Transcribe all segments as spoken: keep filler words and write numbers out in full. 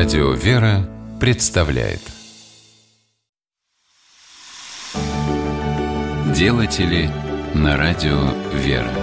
Радио «Вера» представляет Делатели на радио «Вера».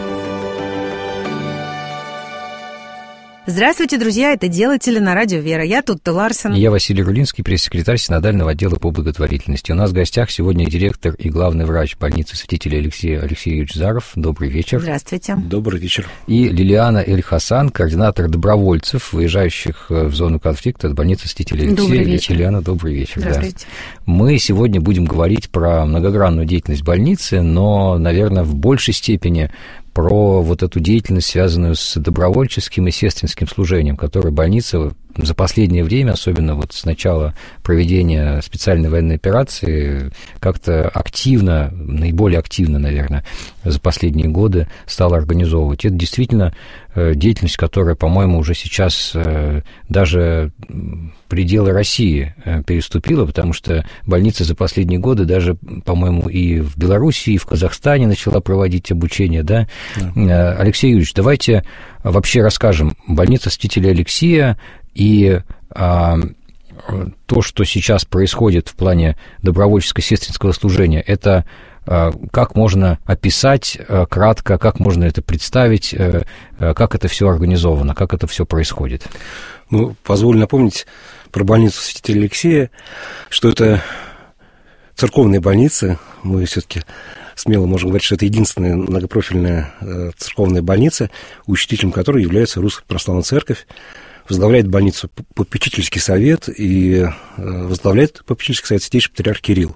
Здравствуйте, друзья, это «Делатели» на радио «Вера». Я Тутта Ларсен. Я Василий Рулинский, пресс-секретарь Синодального отдела по благотворительности. У нас в гостях сегодня директор и главный врач больницы святителя Алексея Алексеевич Заров. Добрый вечер. Здравствуйте. Добрый вечер. И Лилиана Эль-Хасан, координатор добровольцев, выезжающих в зону конфликта от больницы святителя Алексея. Добрый вечер. Лилиана, добрый вечер. Здравствуйте. Да. Мы сегодня будем говорить про многогранную деятельность больницы, но, наверное, в большей степени про вот эту деятельность, связанную с добровольческим и сестринским служением, которое больница за последнее время, особенно вот с начала проведения специальной военной операции, как-то активно, наиболее активно, наверное, за последние годы стала организовывать. Это действительно деятельность, которая, по-моему, уже сейчас даже пределы России переступила, потому что больница за последние годы даже, по-моему, и в Беларуси, и в Казахстане начала проводить обучение, да? Да. Алексей Юрьевич, давайте вообще расскажем. Больница святителя Алексея и а, то, что сейчас происходит в плане добровольческо-сестринского служения, это а, как можно описать а, кратко, как можно это представить, а, как это все организовано, как это все происходит? Ну, позволю напомнить про больницу святителя Алексея, что это церковная больница. Мы все-таки смело можем говорить, что это единственная многопрофильная э, церковная больница, учредителем которой является Русская Православная Церковь. Возглавляет больницу попечительский совет и э, возглавляет попечительский совет святейший патриарх Кирилл.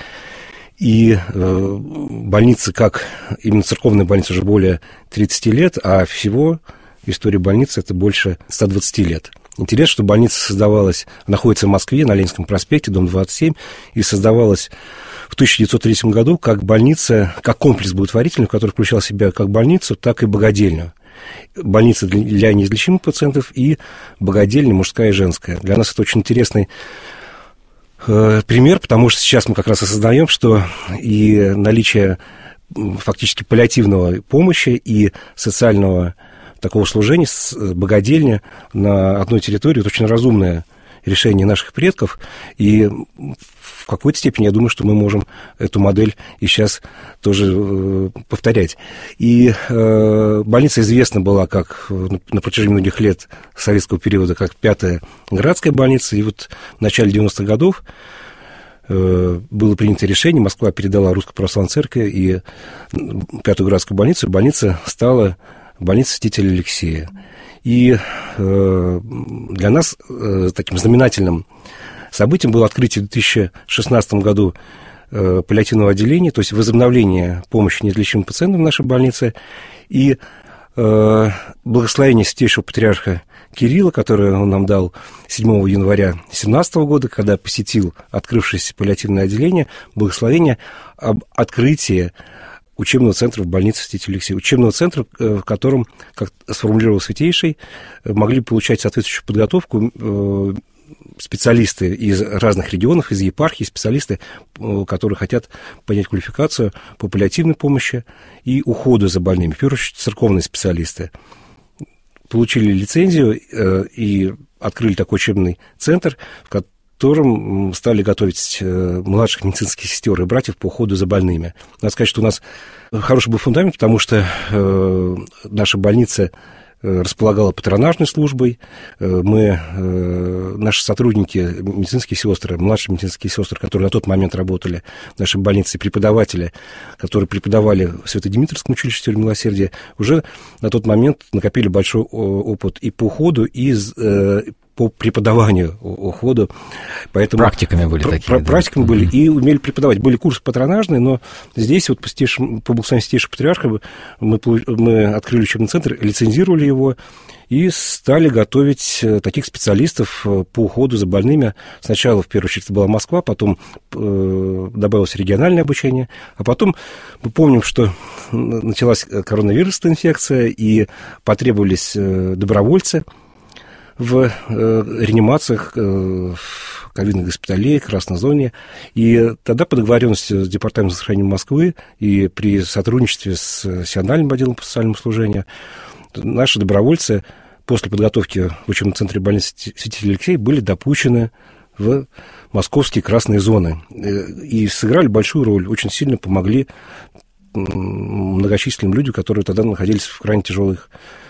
И э, больница, как именно церковная больница, уже более тридцати лет, а всего в истории больницы это больше ста двадцати лет. Интересно, что больница создавалась, находится в Москве, на Ленинском проспекте, дом двадцать семь, и создавалась в тысяча девятьсот третьем году как больница, как комплекс благотворительный, который включал в себя как больницу, так и богадельню. Больница для неизлечимых пациентов и богадельня мужская и женская. Для нас это очень интересный э, пример, потому что сейчас мы как раз осознаем, что и наличие фактически паллиативной помощи и социального такого служения с богадельня на одной территории — это очень разумное решение наших предков, и в какой-то степени я думаю, что мы можем эту модель и сейчас тоже э, повторять. И э, больница известна была как на протяжении многих лет советского периода как пятая городская больница, и вот в начале девяностых годов э, было принято решение, Москва передала Русской Православной Церкви и пятую городскую больницу, и больница стала больницей святителя Алексея. И э, для нас э, таким знаменательным событием было открытие в две тысячи шестнадцатом году э, паллиативного отделения, то есть возобновление помощи неизлечимым пациентам в нашей больнице, и э, благословение святейшего патриарха Кирилла, которое он нам дал седьмого января две тысячи семнадцатого года, когда посетил открывшееся паллиативное отделение, благословение об открытии учебного центра в больнице святителя Алексея. Учебного центра, в котором, как сформулировал Святейший, могли получать соответствующую подготовку специалисты из разных регионов, из епархий, специалисты, которые хотят поднять квалификацию по паллиативной помощи и уходу за больными. В первую очередь, церковные специалисты получили лицензию и открыли такой учебный центр, в котором в котором стали готовить младших медицинских сестер и братьев по уходу за больными. Надо сказать, что у нас хороший был фундамент, потому что э, наша больница располагала патронажной службой. Мы, э, наши сотрудники, медицинские сестры, младшие медицинские сестры, которые на тот момент работали в нашей больнице, преподаватели, которые преподавали в Свято-Димитровском училище Святого Милосердия, уже на тот момент накопили большой опыт и по уходу, и э, по преподаванию уходу. Поэтому практиками были такие. Пр- да. Практиками mm-hmm. были и умели преподавать. Были курсы патронажные, но здесь вот по, по благословению святейшего патриарха мы, мы открыли учебный центр, лицензировали его и стали готовить таких специалистов по уходу за больными. Сначала, в первую очередь, это была Москва, потом э, добавилось региональное обучение, а потом мы помним, что началась коронавирусная инфекция, и потребовались э, добровольцы в э, реанимациях э, ковидных госпиталей, красной зоне. И тогда по договоренности с Департаментом здравоохранения Москвы и при сотрудничестве с Синодальным отделом по социальному служению наши добровольцы после подготовки в учебном центре больницы святителя Алексея были допущены в московские красные зоны и сыграли большую роль, очень сильно помогли многочисленным людям, которые тогда находились в крайне тяжелых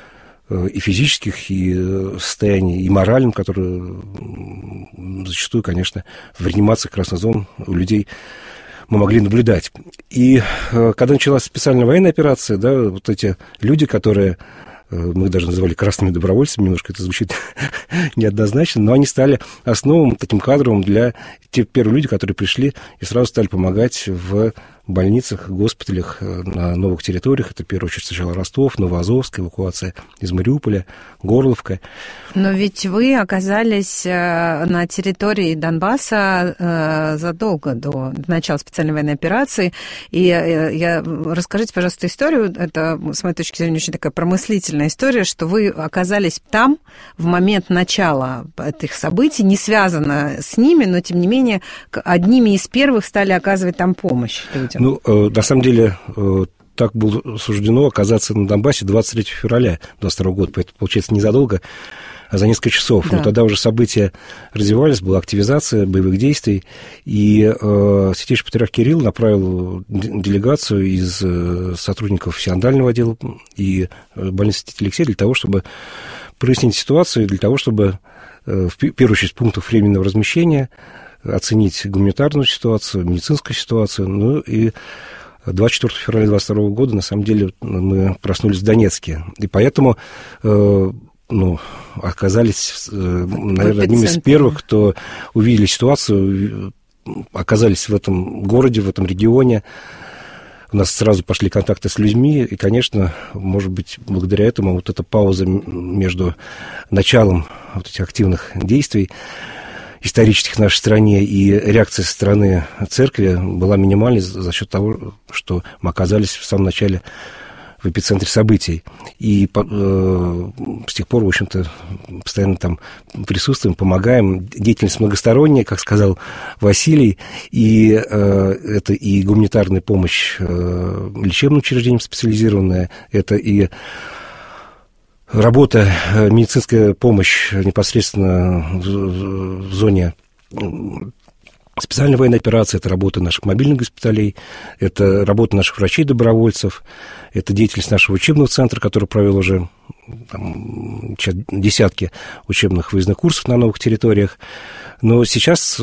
и физических, и состояниях, и моральном, которые зачастую, конечно, в реанимациях красных зон у людей мы могли наблюдать. И когда началась специальная военная операция, да, вот эти люди, которые мы их даже называли красными добровольцами, немножко это звучит неоднозначно, но они стали основным таким кадровым для тех первых людей, которые пришли и сразу стали помогать в больницах, госпиталях на новых территориях. Это, в первую очередь, сначала Ростов, Новоазовск, эвакуация из Мариуполя, Горловка. Но ведь вы оказались на территории Донбасса задолго до начала специальной военной операции. И я... расскажите, пожалуйста, историю. Это, с моей точки зрения, очень такая промыслительная история, что вы оказались там в момент начала этих событий, не связано с ними, но, тем не менее, одними из первых стали оказывать там помощь людям. Ну, э, на самом деле, э, так было суждено оказаться на Донбассе двадцать третьего февраля двадцать второго года, поэтому, получается, незадолго, а за несколько часов. Да. Но тогда уже события развивались, была активизация боевых действий, и э, Святейший Патриарх Кирилл направил делегацию из э, сотрудников синодального отдела и больницы святителя Алексея для того, чтобы прояснить ситуацию, для того, чтобы, э, в первую очередь, в пунктах временного размещения оценить гуманитарную ситуацию, медицинскую ситуацию. Ну и двадцать четвёртого февраля двадцать второго года, на самом деле, мы проснулись в Донецке. И поэтому э, ну, оказались, э, наверное, одним из первых, кто увидели ситуацию, оказались в этом городе, в этом регионе. У нас сразу пошли контакты с людьми, и, конечно, может быть, благодаря этому вот эта пауза между началом вот этих активных действий исторических в нашей стране и реакция со стороны церкви была минимальной за счет того, что мы оказались в самом начале в эпицентре событий. И э, с тех пор, в общем-то, постоянно там присутствуем, помогаем. Деятельность многосторонняя, как сказал Василий, и э, это и гуманитарная помощь э, лечебным учреждениям специализированная, это и работа, медицинская помощь непосредственно в зоне специальной военной операции, это работа наших мобильных госпиталей, это работа наших врачей-добровольцев, это деятельность нашего учебного центра, который провел уже там, десятки учебных выездных курсов на новых территориях. Но сейчас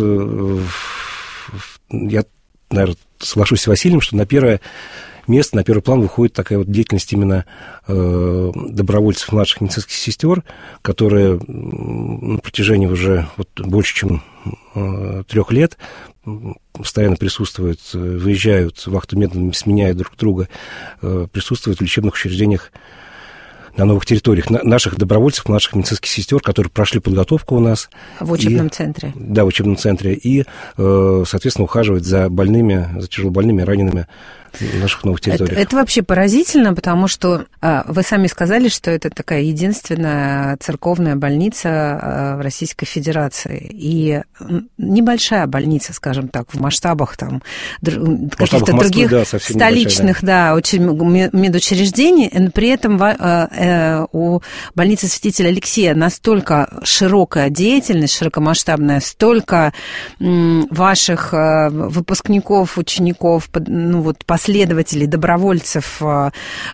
я, наверное, соглашусь с Василием, что на первое место, на первый план выходит такая вот деятельность именно э, добровольцев, младших медицинских сестер, которые на протяжении уже вот больше, чем э, трех лет постоянно присутствуют, выезжают вахту методами, сменяя друг друга, э, присутствуют в лечебных учреждениях на новых территориях. На, наших добровольцев, наших медицинских сестер, которые прошли подготовку у нас. В учебном и, центре. Да, в учебном центре. И, э, соответственно, ухаживать за больными, за тяжелобольными, ранеными в наших новых территориях. Это, это вообще поразительно, потому что а, вы сами сказали, что это такая единственная церковная больница а, в Российской Федерации. И небольшая больница, скажем так, в масштабах там др- каких-то Москвы, других да, столичных да. Да, очень медучреждений. Но при этом а, а, у больницы святителя Алексея настолько широкая деятельность, широкомасштабная, столько м, ваших а, выпускников, учеников, ну вот последователей, добровольцев вот,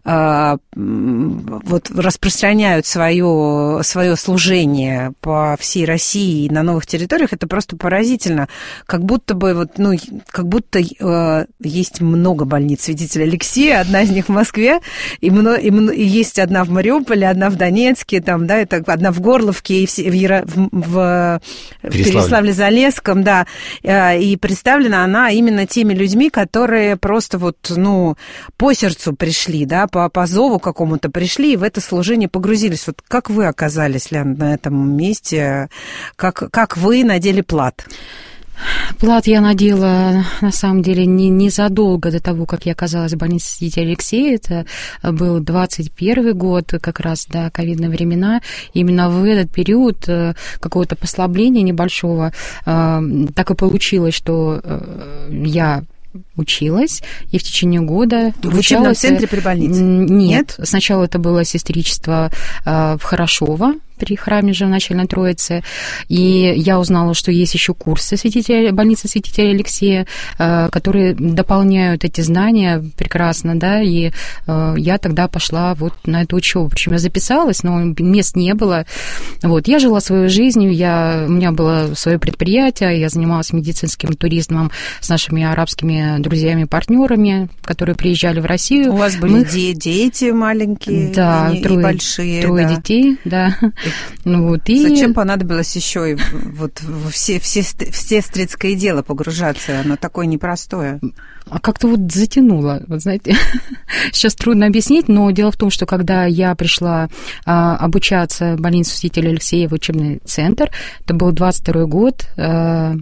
распространяют свое, свое служение по всей России и на новых территориях, это просто поразительно. Как будто бы, вот, ну, как будто э, есть много больниц святителя Алексея, одна из них в Москве, и, мно, и, и есть одна в Мариуполе, одна в Донецке, там, да, это одна в Горловке, и в, в, Яро, в, в Переславле-Залесском, да, и представлена она именно теми людьми, которые просто вот ну, по сердцу пришли, да, по, по зову какому-то пришли и в это служение погрузились. Вот как вы оказались, Лен, на этом месте? Как, как вы надели плат? Плат я надела, на самом деле, не, незадолго до того, как я оказалась в больнице святителя Алексея. Это был двадцать первый год, как раз, да, ковидные времена. Именно в этот период какого-то послабления небольшого так и получилось, что я училась, и в течение года в учебном центре при больнице? Нет. Нет? Сначала это было сестричество в Хорошово, при храме же начальной Троицы, и я узнала, что есть еще курсы святителя, больницы святителя Алексея, которые дополняют эти знания прекрасно, да, и я тогда пошла вот на эту учебу. Причем я записалась, но мест не было. Вот, я жила своей жизнью, я, у меня было свое предприятие, я занималась медицинским туризмом с нашими арабскими друзьями-партнерами, которые приезжали в Россию. У вас были Мы... дети маленькие, да, и, трое, и большие. Трое да. детей, да. Ну, вот, и... Зачем понадобилось еще и вот в все, все, в сестрицкое дело погружаться? Оно такое непростое. А как-то вот затянуло, вот знаете, сейчас трудно объяснить, но дело в том, что когда я пришла а, обучаться в больницу святителя Алексея в учебный центр, это был двадцать второй год, а,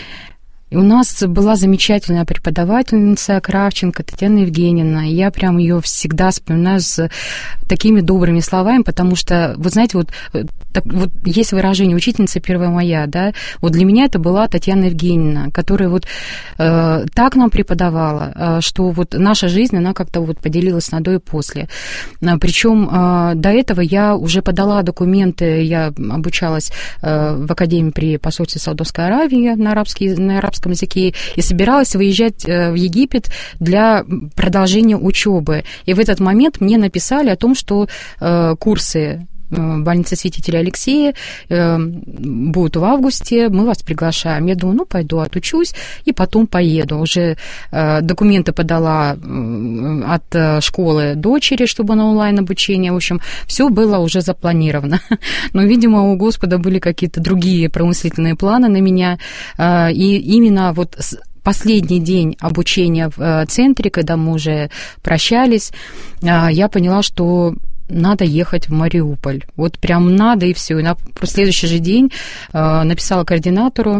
и у нас была замечательная преподавательница Кравченко Татьяна Евгеньевна. И я прям ее всегда вспоминаю с такими добрыми словами, потому что, вы знаете, вот, так, вот есть выражение «учительница первая моя», да, вот для меня это была Татьяна Евгеньевна, которая вот э, так нам преподавала, э, что вот наша жизнь, она как-то вот поделилась на до и после. Причем э, до этого я уже подала документы, я обучалась э, в академии при посольстве Саудовской Аравии на арабский, на арабский языке и собиралась выезжать в Египет для продолжения учебы. И в этот момент мне написали о том, что э, курсы больницы святителя Алексея э, будут в августе, мы вас приглашаем. Я думаю, ну, пойду отучусь и потом поеду. Уже э, документы подала э, от школы дочери, чтобы на онлайн-обучение. В общем, все было уже запланировано. Но, видимо, у Господа были какие-то другие промыслительные планы на меня. Э, и именно вот последний день обучения в центре, когда мы уже прощались, э, я поняла, что надо ехать в Мариуполь. Вот прям надо, и все. И на следующий же день э, написала координатору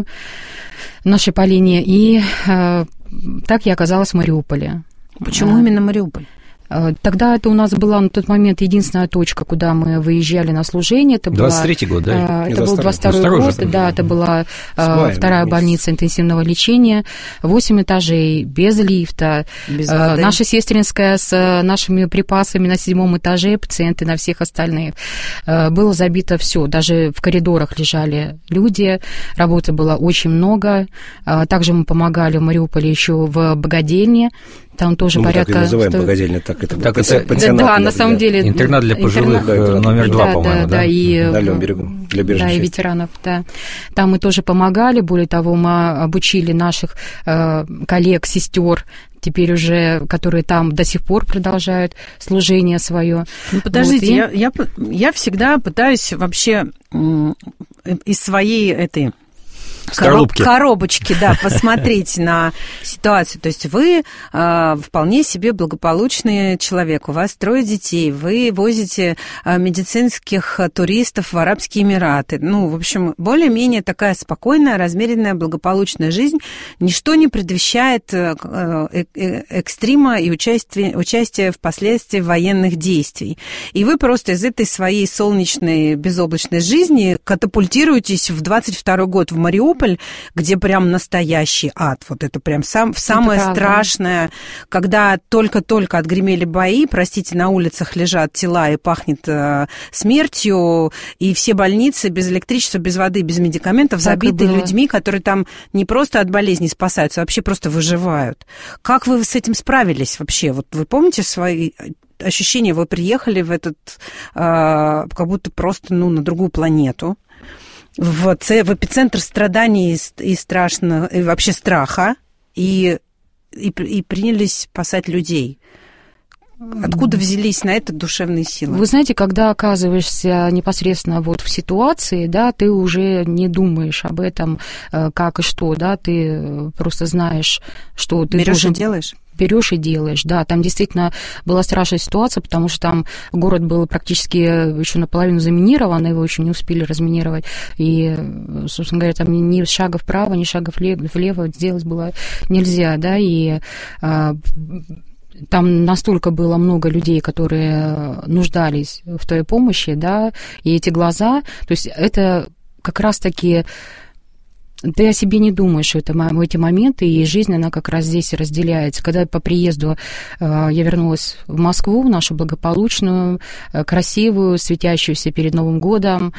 нашей Полине, и э, так я оказалась в Мариуполе. Почему а, именно Мариуполь? Тогда это у нас была на тот момент единственная точка, куда мы выезжали на служение. Это двадцать третий год, да? Это был двадцать второй год, да, это была Спаем, вторая месяц. Больница интенсивного лечения, восемь этажей, без лифта. Без воды. Наша сестринская с нашими припасами на седьмом этаже, пациенты на всех остальных. Было забито все, даже в коридорах лежали люди, работы было очень много. Также мы помогали в Мариуполе еще в богадельне. Там тоже ну, порядка... Мы так и называем что... богадельня, так это, так это пансионат. Да, на самом деле... Интернат для пожилых интернат, номер два, да, по-моему, да? Да, и, на левом берегу, для беженцев. Да, и ветеранов, да. Там мы тоже помогали, более того, мы обучили наших э, коллег, сестер, теперь уже, которые там до сих пор продолжают служение свое. Ну, подождите, вот, и... я, я, я всегда пытаюсь вообще из своей этой... Скорлупки. Коробочки, да, посмотреть на ситуацию. То есть вы э, вполне себе благополучный человек, у вас трое детей, вы возите э, медицинских туристов в Арабские Эмираты. Ну, в общем, более-менее такая спокойная, размеренная, благополучная жизнь. Ничто не предвещает э, э, э, экстрима и участия, участия впоследствии военных действий. И вы просто из этой своей солнечной, безоблачной жизни катапультируетесь в двадцать второй год в Мариуполь, где прям настоящий ад. Вот это прям сам, самое это страшное, когда только-только отгремели бои, простите, на улицах лежат тела и пахнет э, смертью, и все больницы без электричества, без воды, без медикаментов так забиты людьми, которые там не просто от болезней спасаются, а вообще просто выживают. Как вы с этим справились вообще? Вот вы помните свои ощущения? Вы приехали в этот, э, как будто просто, ну, на другую планету, в, в эпицентр страданий и, и страшно, и вообще страха, и, и, и принялись спасать людей. Откуда взялись на это душевные силы? Вы знаете, когда оказываешься непосредственно вот в ситуации, да, ты уже не думаешь об этом, как и что, да, ты просто знаешь, что ты Берёшь должен... и делаешь? Берешь и делаешь, да. Там действительно была страшная ситуация, потому что там город был практически еще наполовину заминирован, его еще не успели разминировать. И, собственно говоря, там ни шага вправо, ни шага влево сделать было нельзя, да, и а, там настолько было много людей, которые нуждались в твоей помощи, да, и эти глаза, то есть это как раз-таки... ты о себе не думаешь это, в эти моменты, и жизнь, она как раз здесь и разделяется. Когда по приезду я вернулась в Москву, в нашу благополучную, красивую, светящуюся перед Новым годом,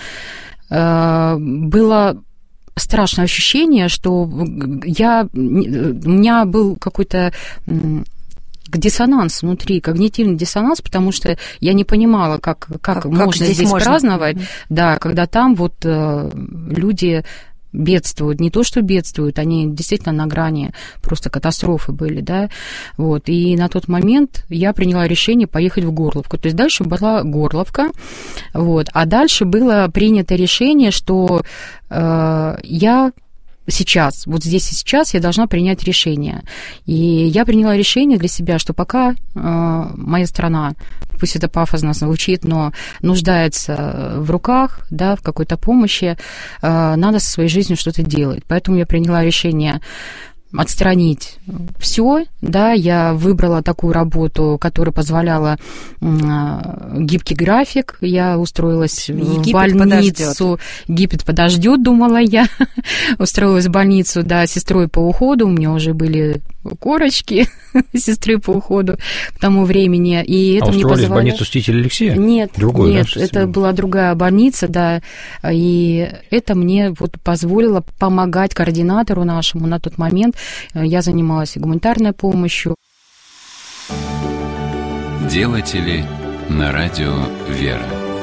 было страшное ощущение, что я, у меня был какой-то диссонанс внутри, когнитивный диссонанс, потому что я не понимала, как, как, как можно здесь, здесь можно? праздновать, mm-hmm. да, когда там вот люди бедствуют, не то что бедствуют, они действительно на грани просто катастрофы были, да, вот, и на тот момент я приняла решение поехать в Горловку, то есть дальше была Горловка, вот, а дальше было принято решение, что э, я сейчас, вот здесь и сейчас я должна принять решение. И я приняла решение для себя, что пока э, моя страна, пусть это пафосно звучит, но нуждается в руках, да, в какой-то помощи, э, надо со своей жизнью что-то делать. Поэтому я приняла решение отстранить все, да, я выбрала такую работу, которая позволяла гибкий график, я устроилась Египет в больницу, подождет. Египет подождет, думала я, устроилась в больницу, да, сестрой по уходу, у меня уже были корочки сестры по уходу к тому времени, и это а мне устроились позволяет... в больницу святителя Алексея? Нет, Другой, нет, да, это была другая больница, да, и это мне вот позволило помогать координатору нашему на тот момент. Я занималась гуманитарной помощью. Делатели на радио «Вера».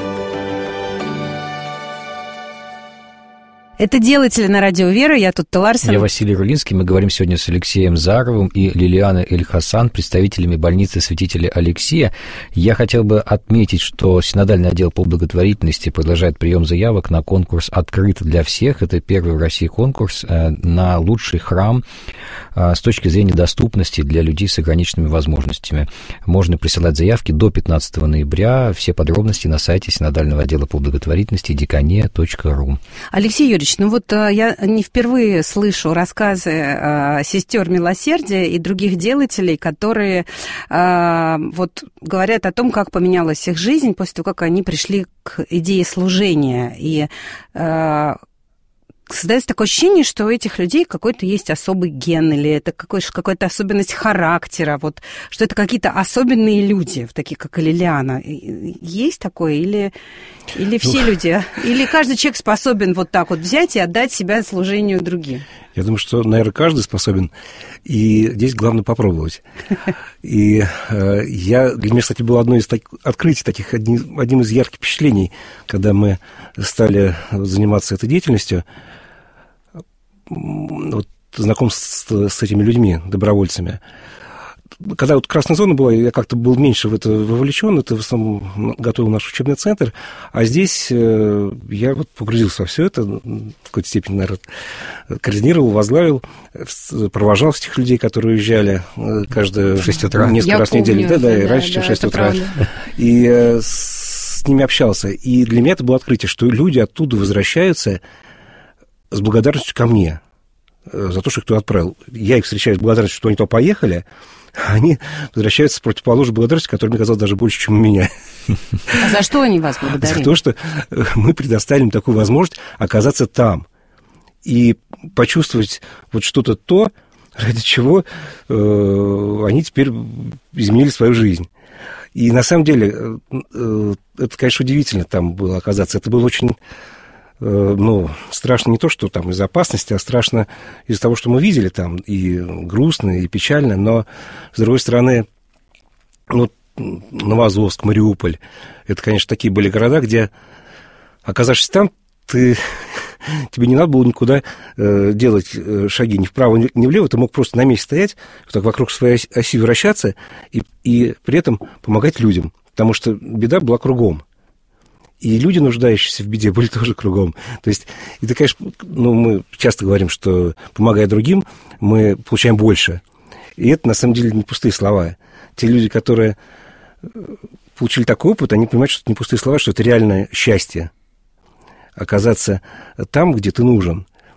Это «Делатели» на радио «Вера». Я Тутта Ларсен. Я Василий Рулинский. Мы говорим сегодня с Алексеем Заровым и Лилианой Эль-Хасан, представителями больницы святителя Алексея. Я хотел бы отметить, что Синодальный отдел по благотворительности продолжает прием заявок на конкурс «Открыт для всех». Это первый в России конкурс на лучший храм с точки зрения доступности для людей с ограниченными возможностями. Можно присылать заявки до пятнадцатого ноября. Все подробности на сайте Синодального отдела по благотворительности дикане точка ру. Алексей Юрьевич, ну вот я не впервые слышу рассказы э, сестер милосердия и других делателей, которые э, вот говорят о том, как поменялась их жизнь после того, как они пришли к идее служения. И э, создается такое ощущение, что у этих людей какой-то есть особый ген, или это какая-то особенность характера, вот, что это какие-то особенные люди, такие как Лилиана. Есть такое? Или, или все ну, люди? Или каждый человек способен вот так вот взять и отдать себя служению другим? Я думаю, что, наверное, каждый способен, и здесь главное попробовать. И э, я, для меня, кстати, было одно из так, открытий, таких, одним, одним из ярких впечатлений, когда мы стали заниматься этой деятельностью, вот, знакомство с, с этими людьми, добровольцами. Когда вот красная зона была, я как-то был меньше в это вовлечен, это в основном готовил наш учебный центр, а здесь э, я вот погрузился во все это, в какой-то степени, наверное, координировал, возглавил, провожал этих людей, которые уезжали каждое... В шесть утра. Несколько я раз помню, в неделю, да, да, да, и раньше, да, чем в шесть утра. Правда. И э, с ними общался. И для меня это было открытие, что люди оттуда возвращаются с благодарностью ко мне за то, что их туда отправил. Я их встречаю с благодарностью, что они туда поехали, а они возвращаются с противоположной благодарностью, которая мне казалась даже больше, чем у меня. А за что они вас благодарят? За то, что мы предоставили им такую возможность оказаться там и почувствовать вот что-то то, ради чего э, они теперь изменили свою жизнь. И на самом деле, э, это, конечно, удивительно там было оказаться. Это было очень... Ну, страшно не то, что там из-за опасности, а страшно из-за того, что мы видели там, и грустно, и печально, но, с другой стороны, ну, Новоазовск, Мариуполь, это, конечно, такие были города, где, оказавшись там, ты, тебе не надо было никуда э, делать шаги ни вправо, ни влево, ты мог просто на месте стоять, вот так вокруг своей оси вращаться и, и при этом помогать людям, потому что беда была кругом. И люди, нуждающиеся в беде, были тоже кругом. То есть, это, конечно, ну, мы часто говорим, что, помогая другим, мы получаем больше. И это, на самом деле, не пустые слова. Те люди, которые получили такой опыт, они понимают, что это не пустые слова, что это реальное счастье. Оказаться там, где ты нужен.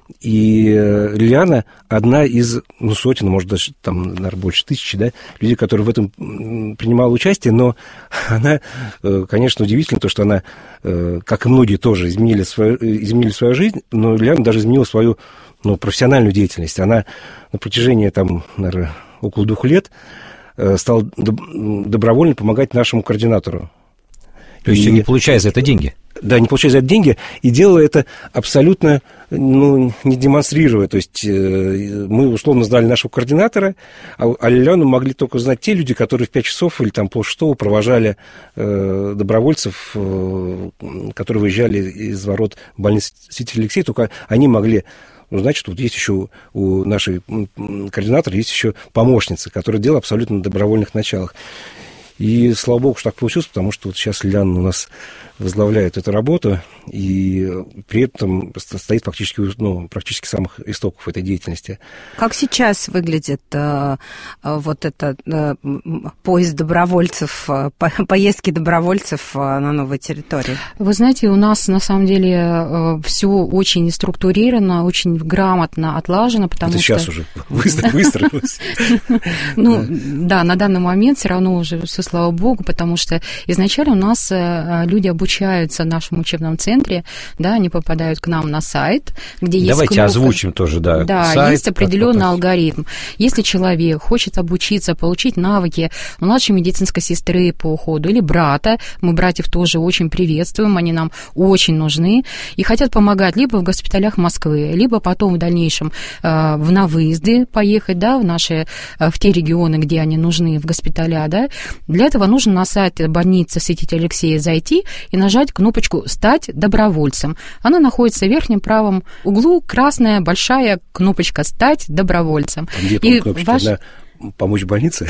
И Лилиана одна из, ну, сотен, может, даже там, наверное, больше тысячи, да, людей, которые в этом принимали участие, но она, конечно, удивительно, то, что она, как и многие тоже, изменили свою, изменили свою жизнь, но Лилиана даже изменила свою, ну, профессиональную деятельность. Она на протяжении, там, наверное, около двух лет стала добровольно помогать нашему координатору. То есть, и, не получая за это деньги? Да, не получая за это деньги, и делала это абсолютно, ну, не демонстрируя. То есть мы условно знали нашего координатора, а Лилиану могли только знать те люди, которые в пять часов или там полшестого провожали э, добровольцев, э, которые выезжали из ворот больницы святителя Алексея, только они могли... Ну, значит, вот есть еще у нашей координатора есть еще помощница, которая делала абсолютно на добровольных началах. И слава богу, что так получилось, потому что вот сейчас Лилиана у нас возглавляет эту работу, и при этом стоит фактически, ну, практически самых истоков этой деятельности. Как сейчас выглядит э, вот этот э, поезд добровольцев, э, поездки добровольцев э, на новой территории? Вы знаете, у нас на самом деле э, все очень структурировано, очень грамотно отлажено, потому это что... сейчас уже выстроилось. Ну, да, на данный момент все равно уже все, слава богу, потому что изначально у нас люди обучаются в нашем учебном центре, да, они попадают к нам на сайт, где есть Давайте кнопка. озвучим тоже, да. Да, сайт, есть определенный алгоритм. Если человек хочет обучиться, получить навыки младшей медицинской сестры по уходу или брата, мы братьев тоже очень приветствуем, они нам очень нужны, и хотят помогать либо в госпиталях Москвы, либо потом в дальнейшем э, в на выезды поехать, да, в наши, э, в те регионы, где они нужны, в госпиталя, да. Для этого нужно на сайт больницы святителя Алексея зайти и нажать кнопочку «Стать добровольцем». Она находится в верхнем правом углу, красная большая кнопочка «Стать добровольцем». Там где, и кнопочка ваш... одна? Помочь больнице,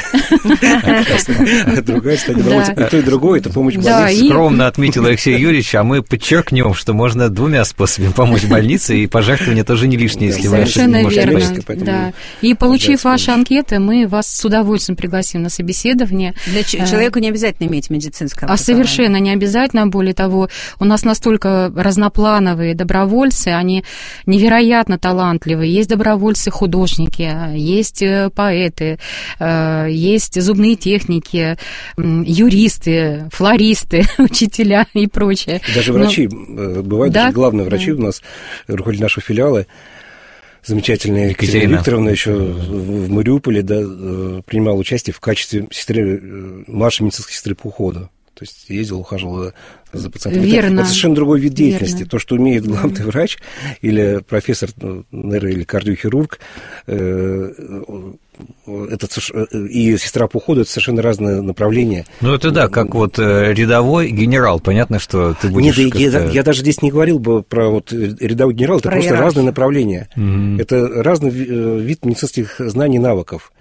а другая стать добровольцем. И то, и другое – это помощь больнице. Скромно отметил Алексей Юрьевич, а мы подчеркнем, что можно двумя способами помочь больнице, и пожертвование тоже не лишнее, если вы совершенно верно, да. И получив ваши анкеты, мы вас с удовольствием пригласим на собеседование. Для человека не обязательно иметь медицинское образование. А совершенно не обязательно. Более того, у нас настолько разноплановые добровольцы, они невероятно талантливые. Есть добровольцы-художники, есть поэты, есть зубные техники, юристы, флористы, учителя и прочее. И даже врачи. Но... Бывают да? даже главные врачи да. у нас, руководитель нашего филиала, замечательная Екатерина, Екатерина Викторовна еще в Мариуполе да, принимала участие в качестве сестры, младшей медицинской сестры по уходу. То есть ездил, ухаживал за пациентами. Верно. Это, это совершенно другой вид деятельности. Верно. То, что умеет главный врач или профессор, нейро- или кардиохирург, э, это, и сестра по уходу – это совершенно разные направления. Ну, это да, как вот рядовой генерал. Понятно, что ты будешь... Нет, я, я даже здесь не говорил бы про вот рядовой генерал, это про просто иерархию. Разные направления. Mm-hmm. Это разный вид медицинских знаний и навыков.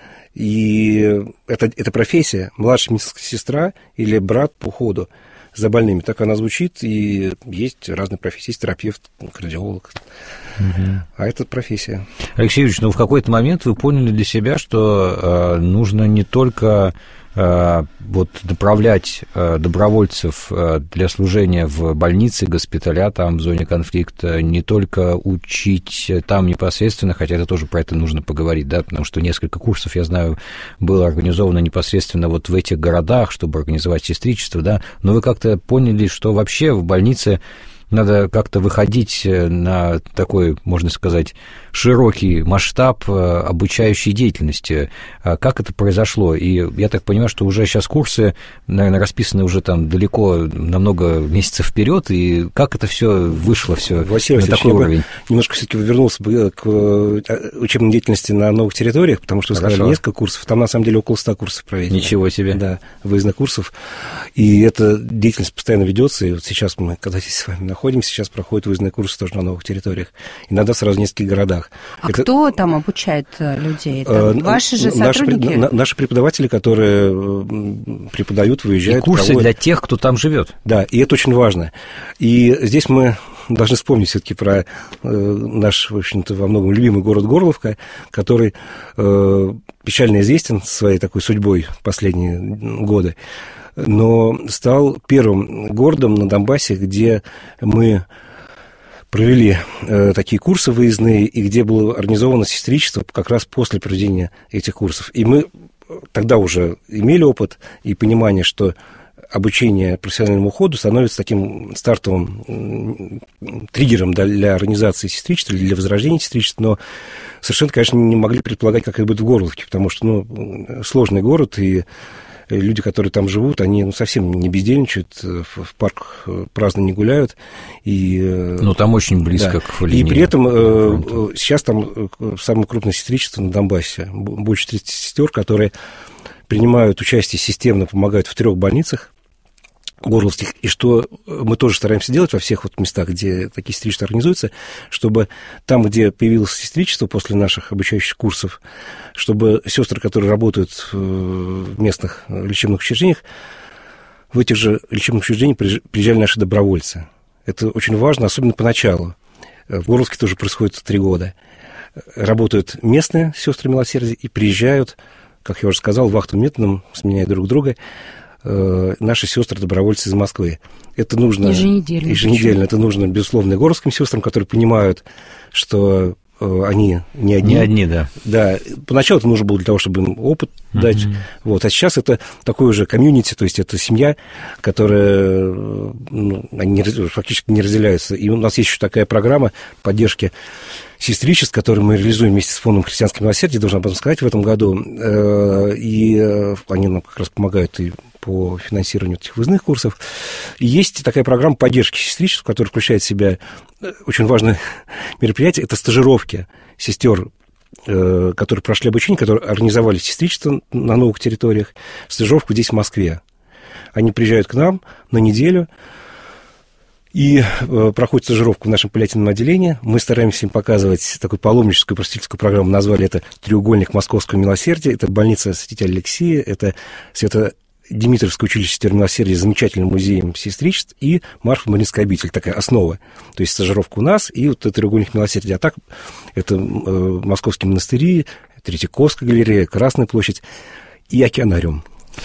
И это, это профессия, младшая медицинская сестра или брат по уходу за больными. Так она звучит, и есть разные профессии. Есть терапевт, кардиолог. Угу. А это профессия. Алексей Юрьевич, ну в какой-то момент вы поняли для себя, что э, нужно не только э, вот, направлять э, добровольцев э, для служения в больнице, госпиталя, там, в зоне конфликта, не только учить там непосредственно, хотя это тоже про это нужно поговорить, да, потому что несколько курсов, я знаю, было организовано непосредственно вот в этих городах, чтобы организовать сестричество, да, но вы как-то поняли, что вообще в больнице надо как-то выходить на такой, можно сказать, широкий масштаб обучающей деятельности. Как это произошло? И я так понимаю, что уже сейчас курсы, наверное, расписаны уже там далеко, на много месяцев вперед, и как это все вышло все Василий, на такой уровень? Немножко все-таки вернулся бы к учебной деятельности на новых территориях, потому что вы сказали несколько курсов, там на самом деле около ста курсов проведено. Ничего себе. Да, выездных курсов. И эта деятельность постоянно ведется, и вот сейчас мы, когда здесь с вами находимся, сейчас проходят выездные курсы тоже на новых территориях, иногда сразу в нескольких городах. А это... кто там обучает людей? Там ваши же сотрудники? Наши, наши преподаватели, которые преподают, выезжают. И курсы проводят. Для тех, кто там живет. Да, и это очень важно. И здесь мы должны вспомнить все-таки про э, наш, в общем-то, во многом любимый город Горловка, который э, печально известен своей такой судьбой в последние годы, но стал первым городом на Донбассе, где мы провели э, такие курсы выездные, и где было организовано сестричество как раз после проведения этих курсов. И мы тогда уже имели опыт и понимание, что обучение профессиональному уходу становится таким стартовым триггером для организации сестричества, для возрождения сестричества, но совершенно, конечно, не могли предполагать, как это будет в Горловке, потому что, ну, сложный город, и люди, которые там живут, они, ну, совсем не бездельничают, в парках праздно не гуляют. И, ну, там очень близко, да, к линии. И при этом фронта. Сейчас там самое крупное сестричество на Донбассе. Больше тридцати сестер, которые принимают участие системно, помогают в трех больницах горловских, и что мы тоже стараемся делать во всех вот местах, где такие сестричества организуются, чтобы там, где появилось сестричество после наших обучающих курсов, чтобы сестры, которые работают в местных лечебных учреждениях, в этих же лечебных учреждениях приезжали наши добровольцы. Это очень важно, особенно поначалу. В Горловске тоже происходит три года. Работают местные сестры милосердия и приезжают, как я уже сказал, вахтовым методом, сменяя друг друга, наши сестры-добровольцы из Москвы. Это нужно еженедельно. Еженедельно. Это нужно, безусловно, и горловским сестрам, которые понимают, что они не одни. Не одни, да. Да. Поначалу это нужно было для того, чтобы им опыт uh-huh. дать. Вот. А сейчас это такое же комьюнити, то есть это семья, которая, ну, они фактически не разделяются. И у нас есть еще такая программа поддержки сестричеств, которую мы реализуем вместе с фондом «Христианское милосердие», должен об этом сказать, в этом году. И они нам как раз помогают и по финансированию этих выездных курсов. И есть такая программа поддержки сестричеств, которая включает в себя очень важное мероприятие. Это стажировки сестер, которые прошли обучение, которые организовали сестричество на новых территориях, стажировку здесь, в Москве. Они приезжают к нам на неделю и э, проходят стажировку в нашем паллиативном отделении. Мы стараемся им показывать такую паломническую просветительскую программу. Назвали это «Треугольник московского милосердия». Это больница святителя Алексия, это Свято-Димитровское училище сестер милосердия с замечательным музеем сестричеств и Марфа-Мариинская обитель, такая основа. То есть стажировка у нас и вот треугольник милосердия. А так это э, московские монастыри, Третьяковская галерея, Красная площадь и океанариум.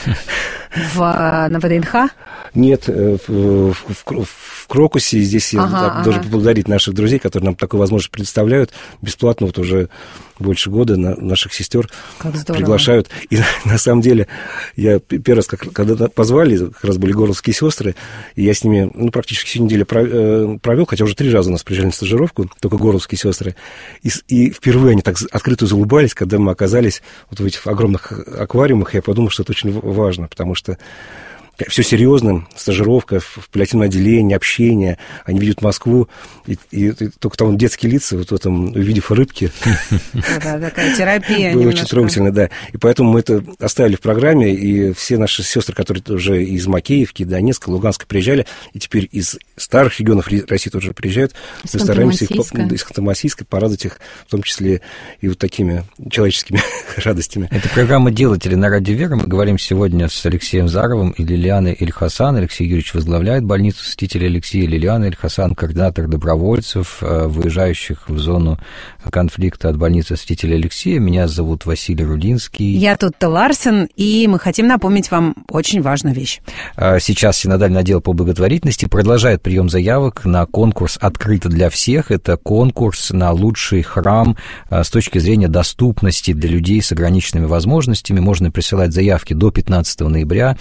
В, на ВДНХ? Нет, в, в, в, в Крокусе. Здесь ага, я ага. должен поблагодарить наших друзей, которые нам такую возможность предоставляют. Бесплатно вот уже больше года на, наших сестер приглашают. И на самом деле я первый раз, как, когда позвали, как раз были горловские сестры, и я с ними, ну, практически всю неделю провел, хотя уже три раза у нас приезжали на стажировку, только горловские сестры. И, и впервые они так открыто заулыбались, когда мы оказались вот в этих огромных аквариумах. Я подумал, что это очень важно, потому что все серьезно, стажировка в паллиативном отделении, общение, они видят Москву, и, и, и только там детские лица, вот в этом, увидев рыбки. Да, такая терапия. Было очень трогательно, да. И поэтому мы это оставили в программе, и все наши сестры, которые уже из Макеевки, Донецка, Луганска приезжали, и теперь из старых регионов России тоже приезжают, мы стараемся их из Ханты-Мансийска порадовать их, в том числе и вот такими человеческими радостями. Это программа «Делатели» на Радио Вера. Мы говорим сегодня с Алексеем Заровым и Лилианой Эль-Хасан. Алексей Юрьевич возглавляет больницу святителя Алексея. Лилиана Эль-Хасан, координатор добровольцев, выезжающих в зону конфликта от больницы святителя Алексея. Меня зовут Василий Рудинский. Я Тутта Ларсен, и мы хотим напомнить вам очень важную вещь. Сейчас Синодальный отдел по благотворительности продолжает прием заявок на конкурс «Открыто для всех». Это конкурс на лучший храм с точки зрения доступности для людей с ограниченными возможностями. Можно присылать заявки до пятнадцатого ноября.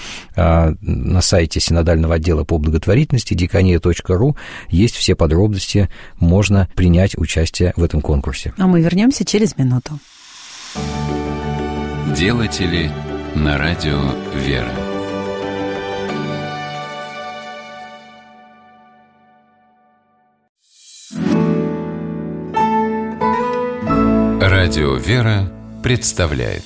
На сайте Синодального отдела по благотворительности дикания точка ру есть все подробности, можно принять участие в этом конкурсе. А мы вернемся через минуту. Делатели на Радио Вера. Радио Вера представляет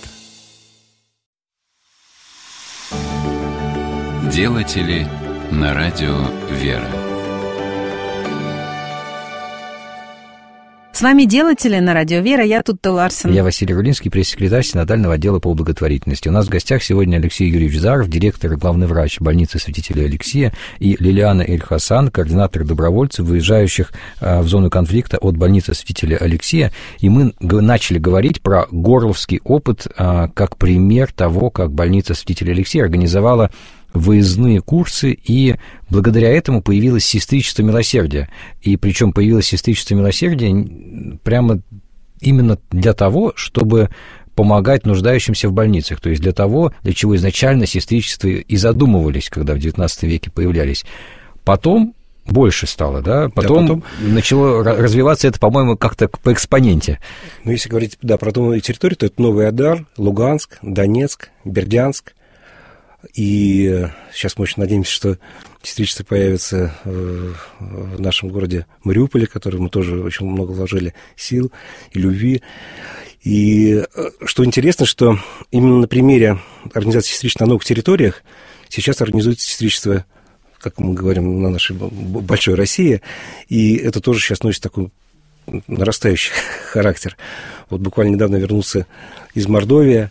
Делатели на Радио Вера. С вами «Делатели» на Радио Вера. Я Тутта Ларсен. Я Василий Рудинский, пресс-секретарь Синодального отдела по благотворительности. У нас в гостях сегодня Алексей Юрьевич Заров, директор и главный врач больницы святителя Алексия, и Лилиана Эль-Хасан, координатор добровольцев, выезжающих в зону конфликта от больницы святителя Алексия. И мы начали говорить про горловский опыт как пример того, как больница святителя Алексия организовала выездные курсы, и благодаря этому появилось сестричество милосердия. И причем появилось сестричество милосердия прямо именно для того, чтобы помогать нуждающимся в больницах, то есть для того, для чего изначально сестричества и задумывались, когда в девятнадцатом веке появлялись. Потом больше стало, да? Потом, да, потом начало развиваться это, по-моему, как-то по экспоненте. Ну, если говорить, да, про новые территории, то это Новый Адар, Луганск, Донецк, Бердянск. И сейчас мы очень надеемся, что сестричество появится в нашем городе Мариуполе, в который мы тоже очень много вложили сил и любви. И что интересно, что именно на примере организации сестричества на новых территориях сейчас организуется сестричество, как мы говорим, на нашей большой России, и это тоже сейчас носит такой нарастающий характер. Вот буквально недавно вернулся из Мордовии.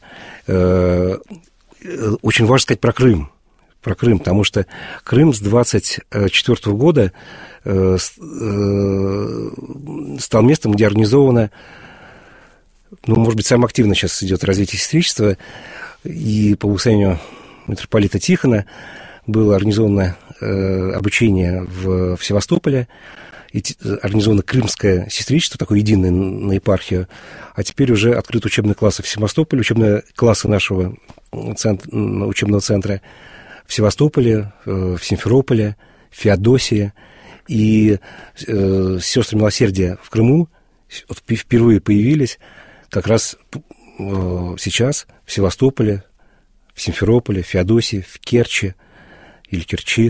Очень важно сказать про Крым, про Крым, потому что Крым с двадцать четвёртого года стал местом, где организовано, ну, может быть, самое активное сейчас идет развитие сестричества, и по указанию митрополита Тихона было организовано э, обучение в, в Севастополе, и организовано крымское сестричество, такое единое на епархию, а теперь уже открыты учебные классы в Севастополе, учебные классы нашего центра, учебного центра в Севастополе, в Симферополе, в Феодосии, и э, сестры милосердия в Крыму впервые появились как раз э, сейчас в Севастополе, в Симферополе, в Феодосии, в Керчи или Керчи,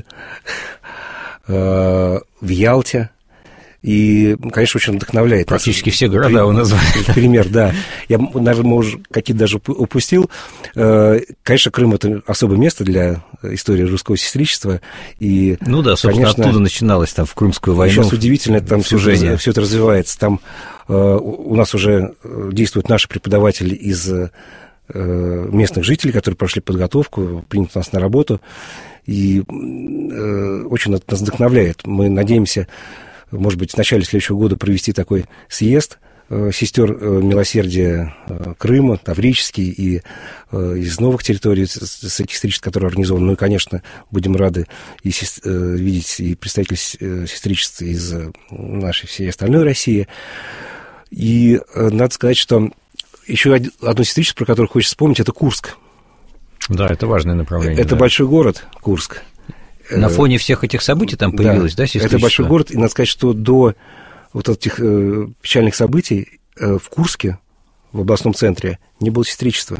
э, в Ялте. И, конечно, очень вдохновляет. Практически все города у нас. Пример, да. Я, наверное, может, какие-то даже упустил. Конечно, Крым – это особое место для истории русского сестричества. И, ну да, собственно, конечно, оттуда начиналось там в Крымскую войну. Сейчас удивительно, там все это, все это развивается. Там у нас уже действуют наши преподаватели из местных жителей, которые прошли подготовку, приняты у нас на работу. И очень это нас вдохновляет. Мы надеемся, может быть, в начале следующего года провести такой съезд сестер милосердия Крыма, Таврический и из новых территорий сестричеств, которые организованы. Ну и, конечно, будем рады и видеть и представителей сестричеств из нашей всей остальной России. И надо сказать, что еще одно сестричество, про которое хочется вспомнить, это Курск. Да, это важное направление. Это да. большой город, Курск. На фоне всех этих событий там появилось, да, да сестричество? Это большой город, и надо сказать, что до вот этих э, печальных событий э, в Курске, в областном центре, не было сестричества.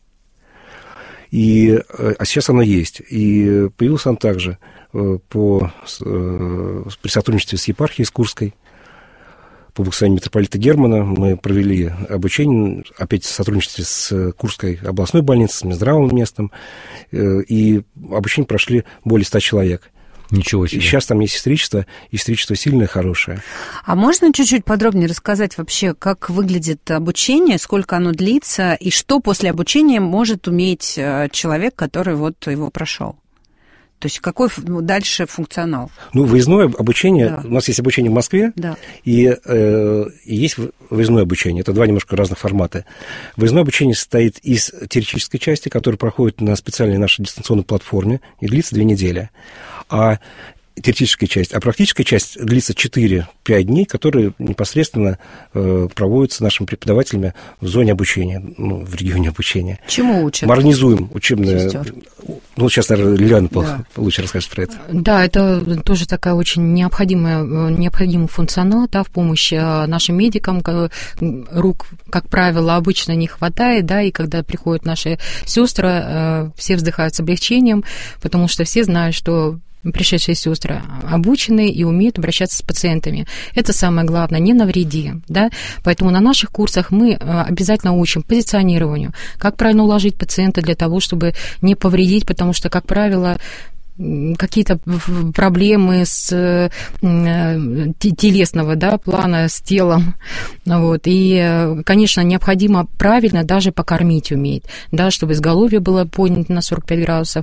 И, э, а сейчас оно есть. И появился он также э, по, э, при сотрудничестве с епархией с Курской. По благословению митрополита Германа мы провели обучение, опять в сотрудничестве с Курской областной больницей, с Минздравом местным, и обучение прошли более ста человек. Ничего себе. И сейчас там есть сестричество, и сестричество сильное, хорошее. А можно чуть-чуть подробнее рассказать вообще, как выглядит обучение, сколько оно длится, и что после обучения может уметь человек, который вот его прошел? То есть какой дальше функционал? Ну, выездное обучение, да. У нас есть обучение в Москве, да. и, э, и есть выездное обучение. Это два немножко разных формата. Выездное обучение состоит из теоретической части, которая проходит на специальной нашей дистанционной платформе и длится две недели. А теоретическая часть, а практическая часть длится четыре-пять дней, которые непосредственно э, проводятся нашими преподавателями в зоне обучения, ну, в регионе обучения. Чему учат? Мы организуем учебные... Сестер. Ну, сейчас, наверное, Лилиана да. лучше расскажет про это. Да, это тоже такая очень необходимая, необходимый функционал, да, в помощь нашим медикам. Рук, как правило, обычно не хватает, да, и когда приходят наши сестры, все вздыхают с облегчением, потому что все знают, что пришедшие сестры обучены и умеют обращаться с пациентами. Это самое главное, не навреди, да, поэтому на наших курсах мы обязательно учим позиционированию, как правильно уложить пациента для того, чтобы не повредить, потому что, как правило, какие-то проблемы с телесного, да, плана, с телом. Вот. И, конечно, необходимо правильно даже покормить уметь, да, чтобы изголовье было поднято на сорок пять градусов,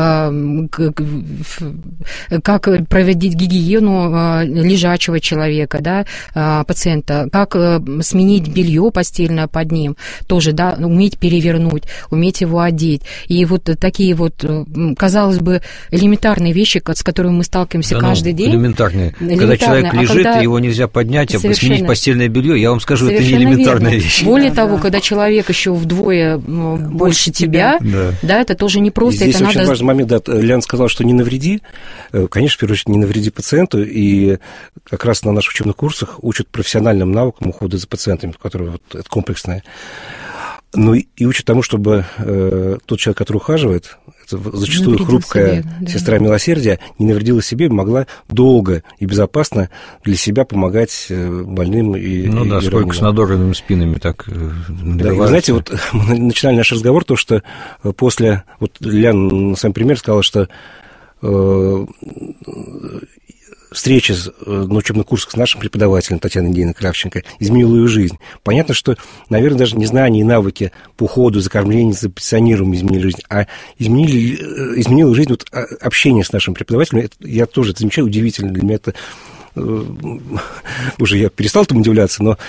как проводить гигиену лежачего человека, да, пациента, как сменить белье постельное под ним, тоже, да, уметь перевернуть, уметь его одеть. И вот такие вот, казалось бы, элементарные вещи, с которыми мы сталкиваемся да, каждый ну, день. Элементарные. Когда человек лежит, а когда... его нельзя поднять, а сменить постельное белье, я вам скажу, совершенно это не элементарная верно. Вещь. Более да, того, да. когда человек еще вдвое больше, больше тебя, да. да, это тоже непросто. Здесь это очень надо... важный момент, да, Лиана сказала, что не навреди. Конечно, в первую очередь, не навреди пациенту, и как раз на наших учебных курсах учат профессиональным навыкам ухода за пациентами, которые вот, это комплексное. Ну и учат тому, чтобы э, тот человек, который ухаживает, это зачастую хрупкая себе, да. сестра милосердия, не навредила себе, могла долго и безопасно для себя помогать больным и Ну и, да, и сколько раненым. с надорванными спинами так да, вы знаете, вот мы начинали наш разговор, то, что после... Вот Ляна на своем примере сказала, что э, встреча на учебных курсах с нашим преподавателем Татьяной Андреевной Кравченко изменила ее жизнь. Понятно, что, наверное, даже не знания и навыки по уходу за кормлением, за позиционированием изменили жизнь, а изменили, изменила жизнь вот общение с нашим преподавателем. Это, я тоже это замечаю, удивительно. Для меня это уже я перестал там удивляться, но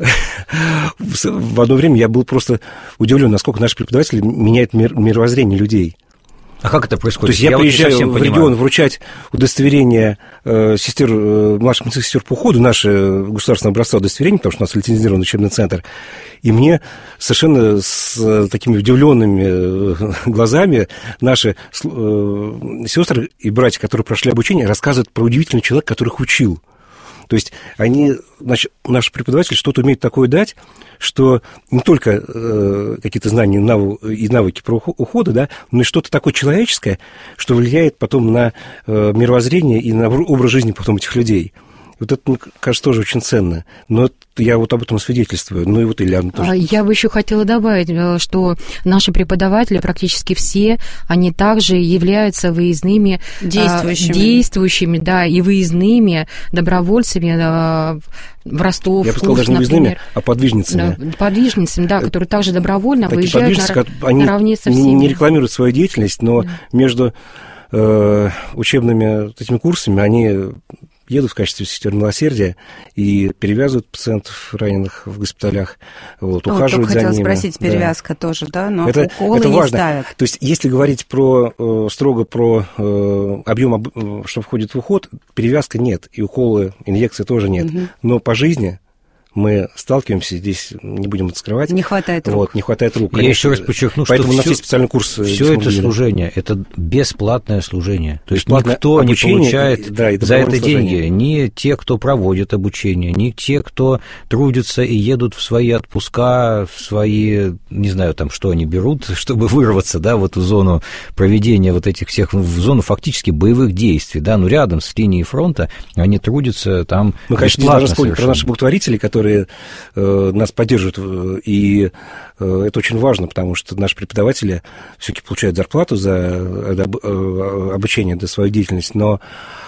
в одно время я был просто удивлен, насколько наши преподаватели меняют мир, мировоззрение людей. А как это происходит? То есть я, я приезжаю вот в регион понимаю. Вручать удостоверение э, сестер, э, младших медицинских сестер по уходу, наше государственное образцовое удостоверение, потому что у нас лицензированный учебный центр, и мне совершенно с такими удивленными глазами наши э, сестры и братья, которые прошли обучение, рассказывают про удивительного человека, который их учил. То есть они, значит, наши преподаватели что-то умеют такое дать, что не только э, какие-то знания и навыки про ухода, да, но и что-то такое человеческое, что влияет потом на э, мировоззрение и на образ жизни потом этих людей. Вот это, мне кажется, тоже очень ценно. Но я вот об этом свидетельствую. Ну и вот Ильяна тоже. Я бы еще хотела добавить, что наши преподаватели, практически все, они также являются выездными... Действующими. Действующими, да, и выездными добровольцами в Ростов, я бы сказал, Курск, даже не выездными, например. а подвижницами. Да, подвижницами, да, которые также добровольно Такие выезжают на, они наравне со всеми. Не, не рекламируют свою деятельность, но да. между э, учебными этими курсами они... едут в качестве сестер милосердия и перевязывают пациентов раненых в госпиталях, вот, ну, ухаживают за ними. Хотела спросить, перевязка да. тоже, да, но это, уколы это не важно. ставят. То есть, если говорить про, строго про объем, что входит в уход, перевязка нет, и уколы, инъекции тоже нет. Угу. Но по жизни мы сталкиваемся, здесь не будем это скрывать. Не хватает рук. Вот, не хватает рук. Я еще раз подчеркну, Поэтому что у нас все, есть специальный курс. Все это служение, это бесплатное служение. То есть бесплатное никто обучение, не получает да, за это деньги. служение. Ни те, кто проводит обучение, ни те, кто трудится и едут в свои отпуска, в свои, не знаю, там, что они берут, чтобы вырваться, да, в эту зону проведения вот этих всех, в зону фактически боевых действий, да, ну, рядом с линией фронта, они трудятся там ну, конечно, бесплатно нужно вспомнить про наших благотворителей, которые нас поддерживают, и это очень важно, потому что наши преподаватели все-таки получают зарплату за обучение, за свою деятельность, но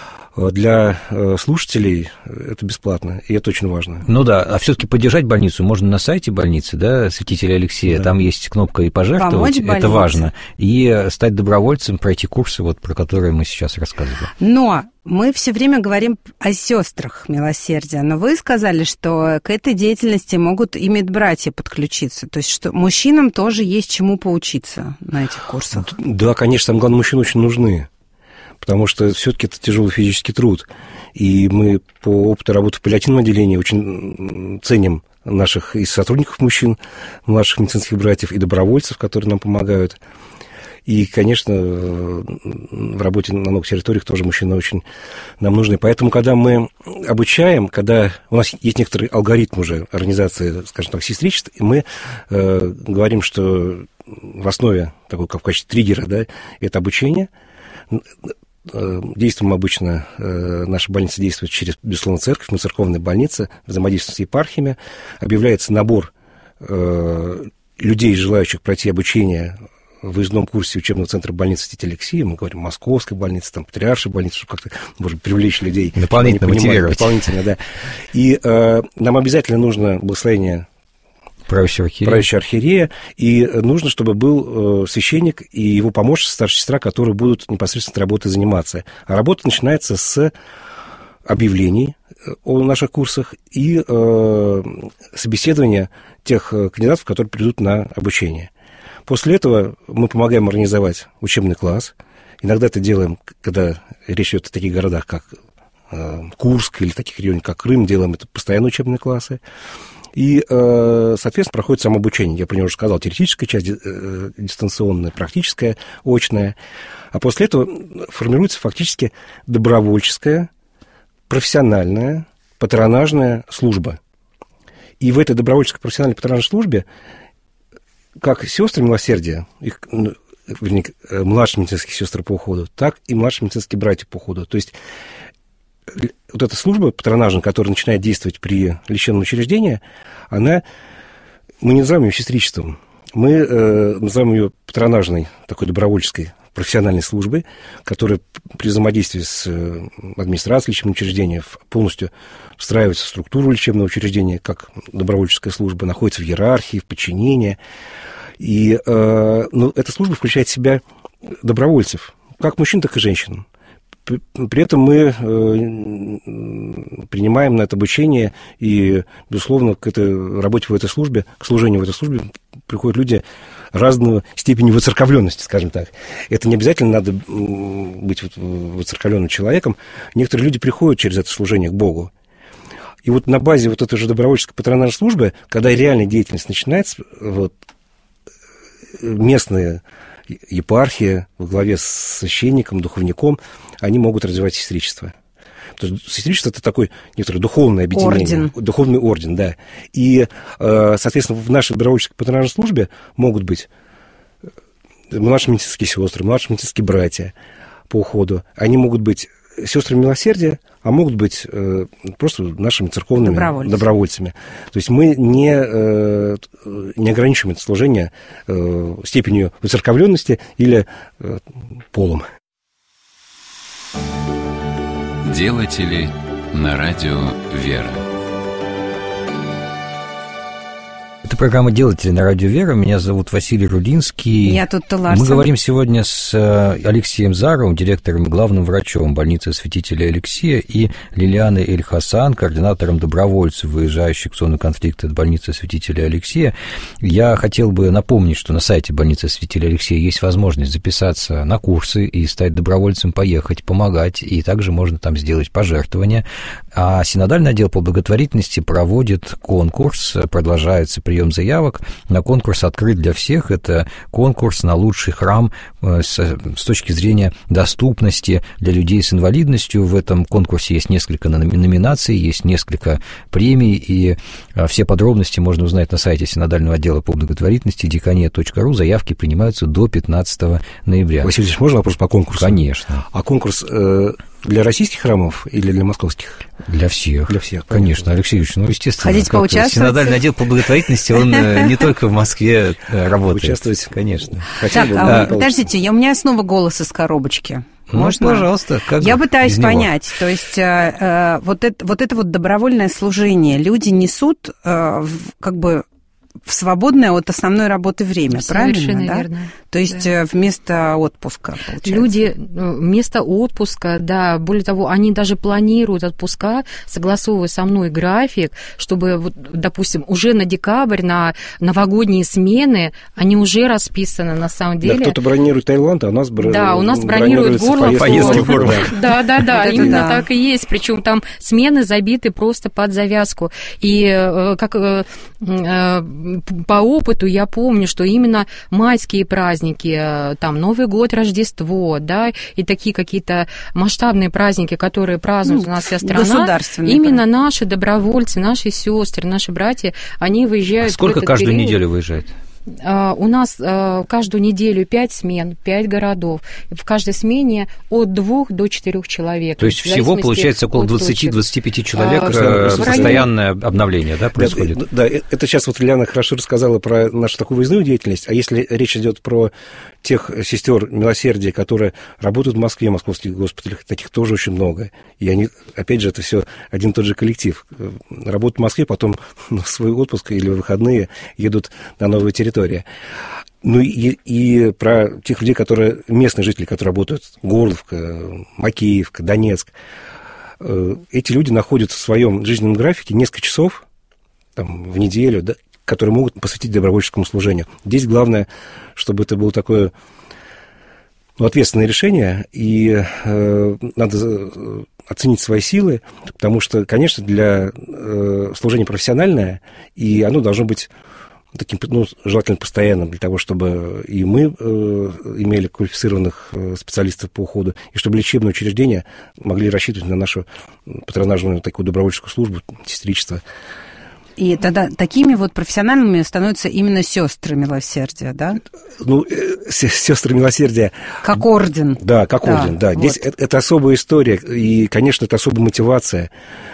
для слушателей это бесплатно, и это очень важно. Ну да, а все-таки поддержать больницу можно на сайте больницы, да, Святителя Алексея, да. Там есть кнопка «И пожертвовать», это важно, и стать добровольцем, пройти курсы, вот, про которые мы сейчас рассказывали. Но мы все время говорим о сестрах милосердия, но вы сказали, что к этой деятельности могут и медбратья подключиться, то есть что мужчинам тоже есть чему поучиться на этих курсах. Да, конечно, самое главное, мужчины очень нужны. Потому что все-таки это тяжелый физический труд. И мы по опыту работы в паллиативном отделении очень ценим наших и сотрудников мужчин, младших медицинских братьев, и добровольцев, которые нам помогают. И, конечно, в работе на новых территориях тоже мужчины очень нам нужны. Поэтому, когда мы обучаем, когда у нас есть некоторый алгоритм уже организации, скажем так, сестричества, и мы э, говорим, что в основе, такой, как в качестве триггера, да, это обучение. Действуем обычно, наша больница действует через, безусловно, церковь, мы церковная больница, взаимодействуем с епархиями, объявляется набор людей, желающих пройти обучение выездном курсе учебного центра больницы Святителя Алексея, мы говорим Московской больнице, там, Патриаршей больнице, чтобы как-то, может, привлечь людей. Дополнительно мотивировать. Дополнительно, да. И э, нам обязательно нужно благословение правящего архиерея. правящего архиерея, и нужно, чтобы был э, священник и его помощница, старшая сестра, которые будут непосредственно этой работой заниматься. А работа начинается с объявлений о наших курсах и э, собеседования тех кандидатов, которые придут на обучение. После этого мы помогаем организовать учебный класс. Иногда это делаем, когда речь идет о таких городах, как э, Курск, или таких регионах, как Крым, делаем это постоянные учебные классы. И, соответственно, проходит самообучение. Я про него уже сказал. Теоретическая часть, дистанционная, практическая, очная. А после этого формируется фактически добровольческая, профессиональная, патронажная служба. И в этой добровольческой профессиональной патронажной службе как сестры милосердия, их, вернее, младшие медицинские сестры по уходу, так и младшие медицинские братья по уходу. То есть вот эта служба патронажная, которая начинает действовать при лечебном учреждении, она, мы не называем ее сестричеством, мы э, называем ее патронажной, такой добровольческой, профессиональной службой, которая при взаимодействии с администрацией лечебного учреждения полностью встраивается в структуру лечебного учреждения, как добровольческая служба, находится в иерархии, в подчинении. И э, ну, эта служба включает в себя добровольцев, как мужчин, так и женщин. При этом мы принимаем на это обучение, и, безусловно, к этой работе в этой службе, к служению в этой службе приходят люди разной степени выцерковленности, скажем так. Это не обязательно надо быть выцерковленным человеком. Некоторые люди приходят через это служение к Богу. И вот на базе вот этой же добровольческой патронажной службы, когда реальная деятельность начинается, вот, местные епархия во главе с священником, духовником, они могут развивать сестричество. То есть сестричество – это такой некоторое духовное объединение. Орден. Духовный орден, да. И, соответственно, в нашей добровольческой патронажной службе могут быть младшие медицинские сестры, младшие медицинские братья по уходу. Они могут быть сестрами милосердия, а могут быть э, просто нашими церковными Добровольцы. добровольцами. То есть мы не, э, не ограничиваем это служение э, степенью выцерковленности или э, полом. Делатели на радио «Вера». Это программа «Делатели» на радио «Вера». Меня зовут Василий Рудинский. Я тут Ларсон. Мы говорим сегодня с Алексеем Заровым, директором и главным врачом больницы Святителя Алексея, и Лилианой Эль-Хасан, координатором добровольцев, выезжающих в зону конфликта от больницы Святителя Алексея. Я хотел бы напомнить, что на сайте больницы Святителя Алексея есть возможность записаться на курсы и стать добровольцем, поехать, помогать, и также можно там сделать пожертвования. А синодальный отдел по благотворительности проводит конкурс, продолжается прием заявок. На конкурс открыт для всех. Это конкурс на лучший храм с, с точки зрения доступности для людей с инвалидностью. В этом конкурсе есть несколько номинаций, есть несколько премий, и все подробности можно узнать на сайте синодального отдела по благотворительности дикания точка ру. Заявки принимаются до пятнадцатого ноября. Василий Ильич, можно вопрос по конкурсу? Конечно. А конкурс э, для российских храмов или для московских? Для всех. Для всех, конечно. Алексей Ильич, ну, естественно. Хотите поучаствовать? Синодальный отдел по благотворительности, он не только в Москве работает. Участвовать? Конечно. Так, а, подождите, я, у меня снова голос из коробочки. Можно? Ну, пожалуйста. Как я пытаюсь без него? понять, то есть э, э, вот, это, вот это вот добровольное служение люди несут э, в, как бы в свободное от основной работы время, Совершенно правильно? Да? верно. То есть Да. вместо отпуска, получается. Люди вместо отпуска, да, более того, они даже планируют отпуска, согласовывая со мной график, чтобы, вот, допустим, уже на декабрь, на новогодние смены, они уже расписаны на самом деле. Да, кто-то бронирует Таиланд, а у нас бро... Да, у нас бронируют горло. Поездки в горло. Да, да, да, Вот именно да. так и есть. Причем там смены забиты просто под завязку. И как по опыту я помню, что именно майские праздники, там Новый год, Рождество, да, и такие какие-то масштабные праздники, которые празднует ну, у нас вся страна, государственные, именно да. наши добровольцы, наши сестры, наши братья, они выезжают. А сколько в этот каждую период. неделю выезжает? У нас каждую неделю пять смен, пять городов. В каждой смене от двух до четырех человек. То есть всего получается около двадцать-двадцать пять человек, а, постоянное обновление, да, происходит? Да, да, это сейчас вот Лиана хорошо рассказала про нашу такую выездную деятельность, а если речь идет про тех сестер милосердия, которые работают в Москве, в московских госпиталях, таких тоже очень много. И они, опять же, это все один и тот же коллектив. Работают в Москве, потом в свой отпуск или в выходные едут на новые территории. Ну и, и про тех людей, которые, местные жители, которые работают, Горловка, Макеевка, Донецк, эти люди находят в своем жизненном графике несколько часов там, в неделю, да, которые могут посвятить добровольческому служению. Здесь главное, чтобы это было такое ну, ответственное решение, и э, надо оценить свои силы, потому что, конечно, для э, служения профессиональное, и оно должно быть таким, ну, желательно постоянным, для того, чтобы и мы э, имели квалифицированных э, специалистов по уходу, и чтобы лечебные учреждения могли рассчитывать на нашу патронажную такую добровольческую службу, сестричество. И тогда такими вот профессиональными становятся именно сестры милосердия, да? Ну, сестры милосердия. Как орден. Да, как да, орден, да. Вот. Здесь это, это особая история, и, конечно, это особая мотивация.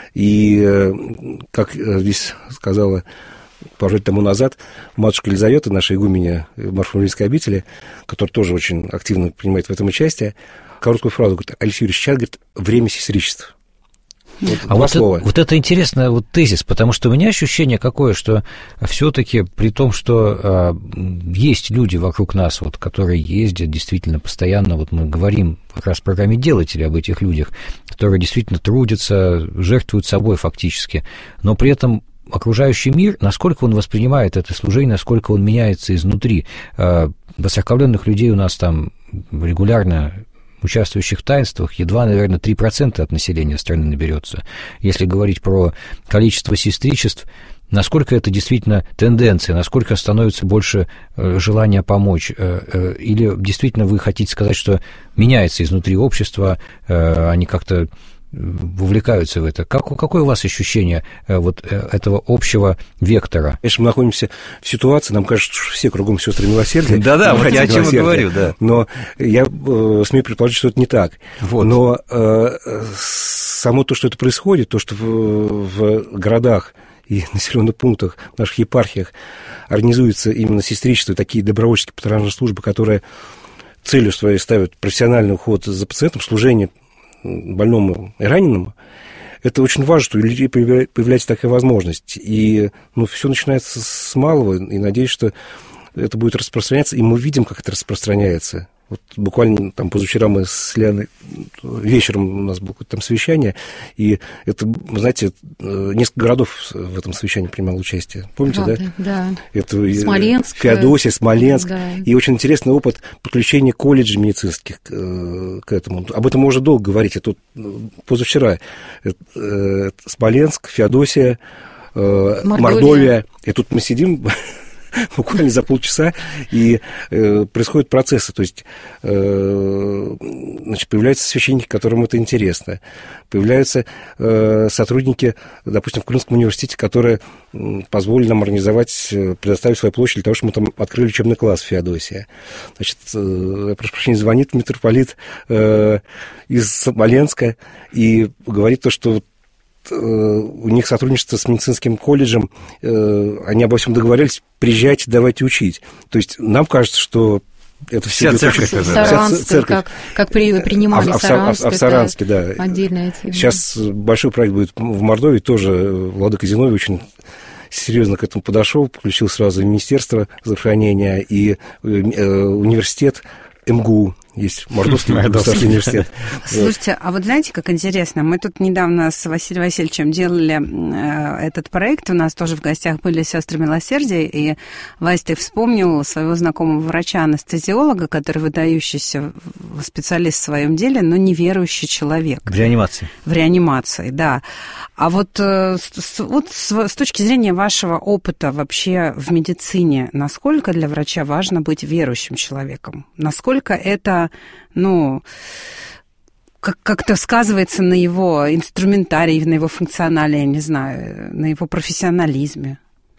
И, как здесь сказала пару лет тому назад матушка Елизавета, наша игуменя Марфа-Мариинской обители, которая тоже очень активно принимает в этом участие, короткую фразу говорит: Алексей Юрьевич, сейчас, говорит, время сестричества. Вот, а вот это, вот это интересный вот тезис, потому что у меня ощущение какое, что все-таки при том, что э, есть люди вокруг нас, вот, которые ездят действительно постоянно, вот мы говорим как раз в программе «Делатели» об этих людях, которые действительно трудятся, жертвуют собой фактически, но при этом окружающий мир, насколько он воспринимает это служение, насколько он меняется изнутри. Э, воцерковленных людей у нас там регулярно участвующих в таинствах едва, наверное, три процента от населения страны наберется. Если говорить про количество сестричеств, насколько это действительно тенденция, насколько становится больше желания помочь, или действительно вы хотите сказать, что меняется изнутри общество, они как-то вовлекаются в это. Как, какое у вас ощущение вот этого общего вектора? Конечно, мы находимся в ситуации, нам кажется, что все кругом сестры милосердия. Да-да, вот я о чем и говорю, да. Но я э, смею предположить, что это не так. Вот. Но э, само то, что это происходит, то, что в, в городах и населенных пунктах, в наших епархиях организуются именно сестричества, такие добровольческие патронажные службы, которые целью своей ставят профессиональный уход за пациентом, служение больному и раненому, это очень важно, что у людей появляется такая возможность. И ну, все начинается с малого, и надеюсь, что это будет распространяться, и мы видим, как это распространяется. Вот буквально там позавчера мы с Лианой, вечером у нас было там совещание, и это, знаете, несколько городов в этом совещании принимало участие. Помните, да? Да, да. Это Смоленск. Феодосия, Смоленск. Да. И очень интересный опыт подключения колледжей медицинских к, к этому. Об этом можно долго говорить. Это позавчера Смоленск, Феодосия, Мордовия. Мордовия. И тут мы сидим буквально за полчаса, и э, происходят процессы, то есть э, значит, появляются священники, которым это интересно, появляются э, сотрудники, допустим, в Крымском университете, которые э, позволили нам организовать, предоставить свою площадь для того, чтобы мы там открыли учебный класс в Феодосии. Значит, э, я прошу прощения, звонит митрополит э, из Смоленска и говорит то, что у них сотрудничество с медицинским колледжем, они обо всем договорились, приезжайте, давайте учить. То есть нам кажется, что это вся церковь. Саранск, церковь. Как, как при, принимали а, Саранск. А в Саранске, да. Отдельная тема. Сейчас большой проект будет в Мордовии, тоже владыка Зиновий очень серьезно к этому подошел, включил сразу министерство здравоохранения и университет МГУ. Есть Мордовский государственный университет. Слушайте, а вот знаете, как интересно, мы тут недавно с Василием Васильевичем делали этот проект, у нас тоже в гостях были сестры милосердия, и, Вась, ты вспомнил своего знакомого врача-анестезиолога, который выдающийся специалист в своем деле, но неверующий человек. В реанимации. В реанимации, да. А вот, вот с точки зрения вашего опыта вообще в медицине, насколько для врача важно быть верующим человеком? Насколько это ну, как- как-то сказывается на его инструментарии, на его функционале, я не знаю, на его профессионализме?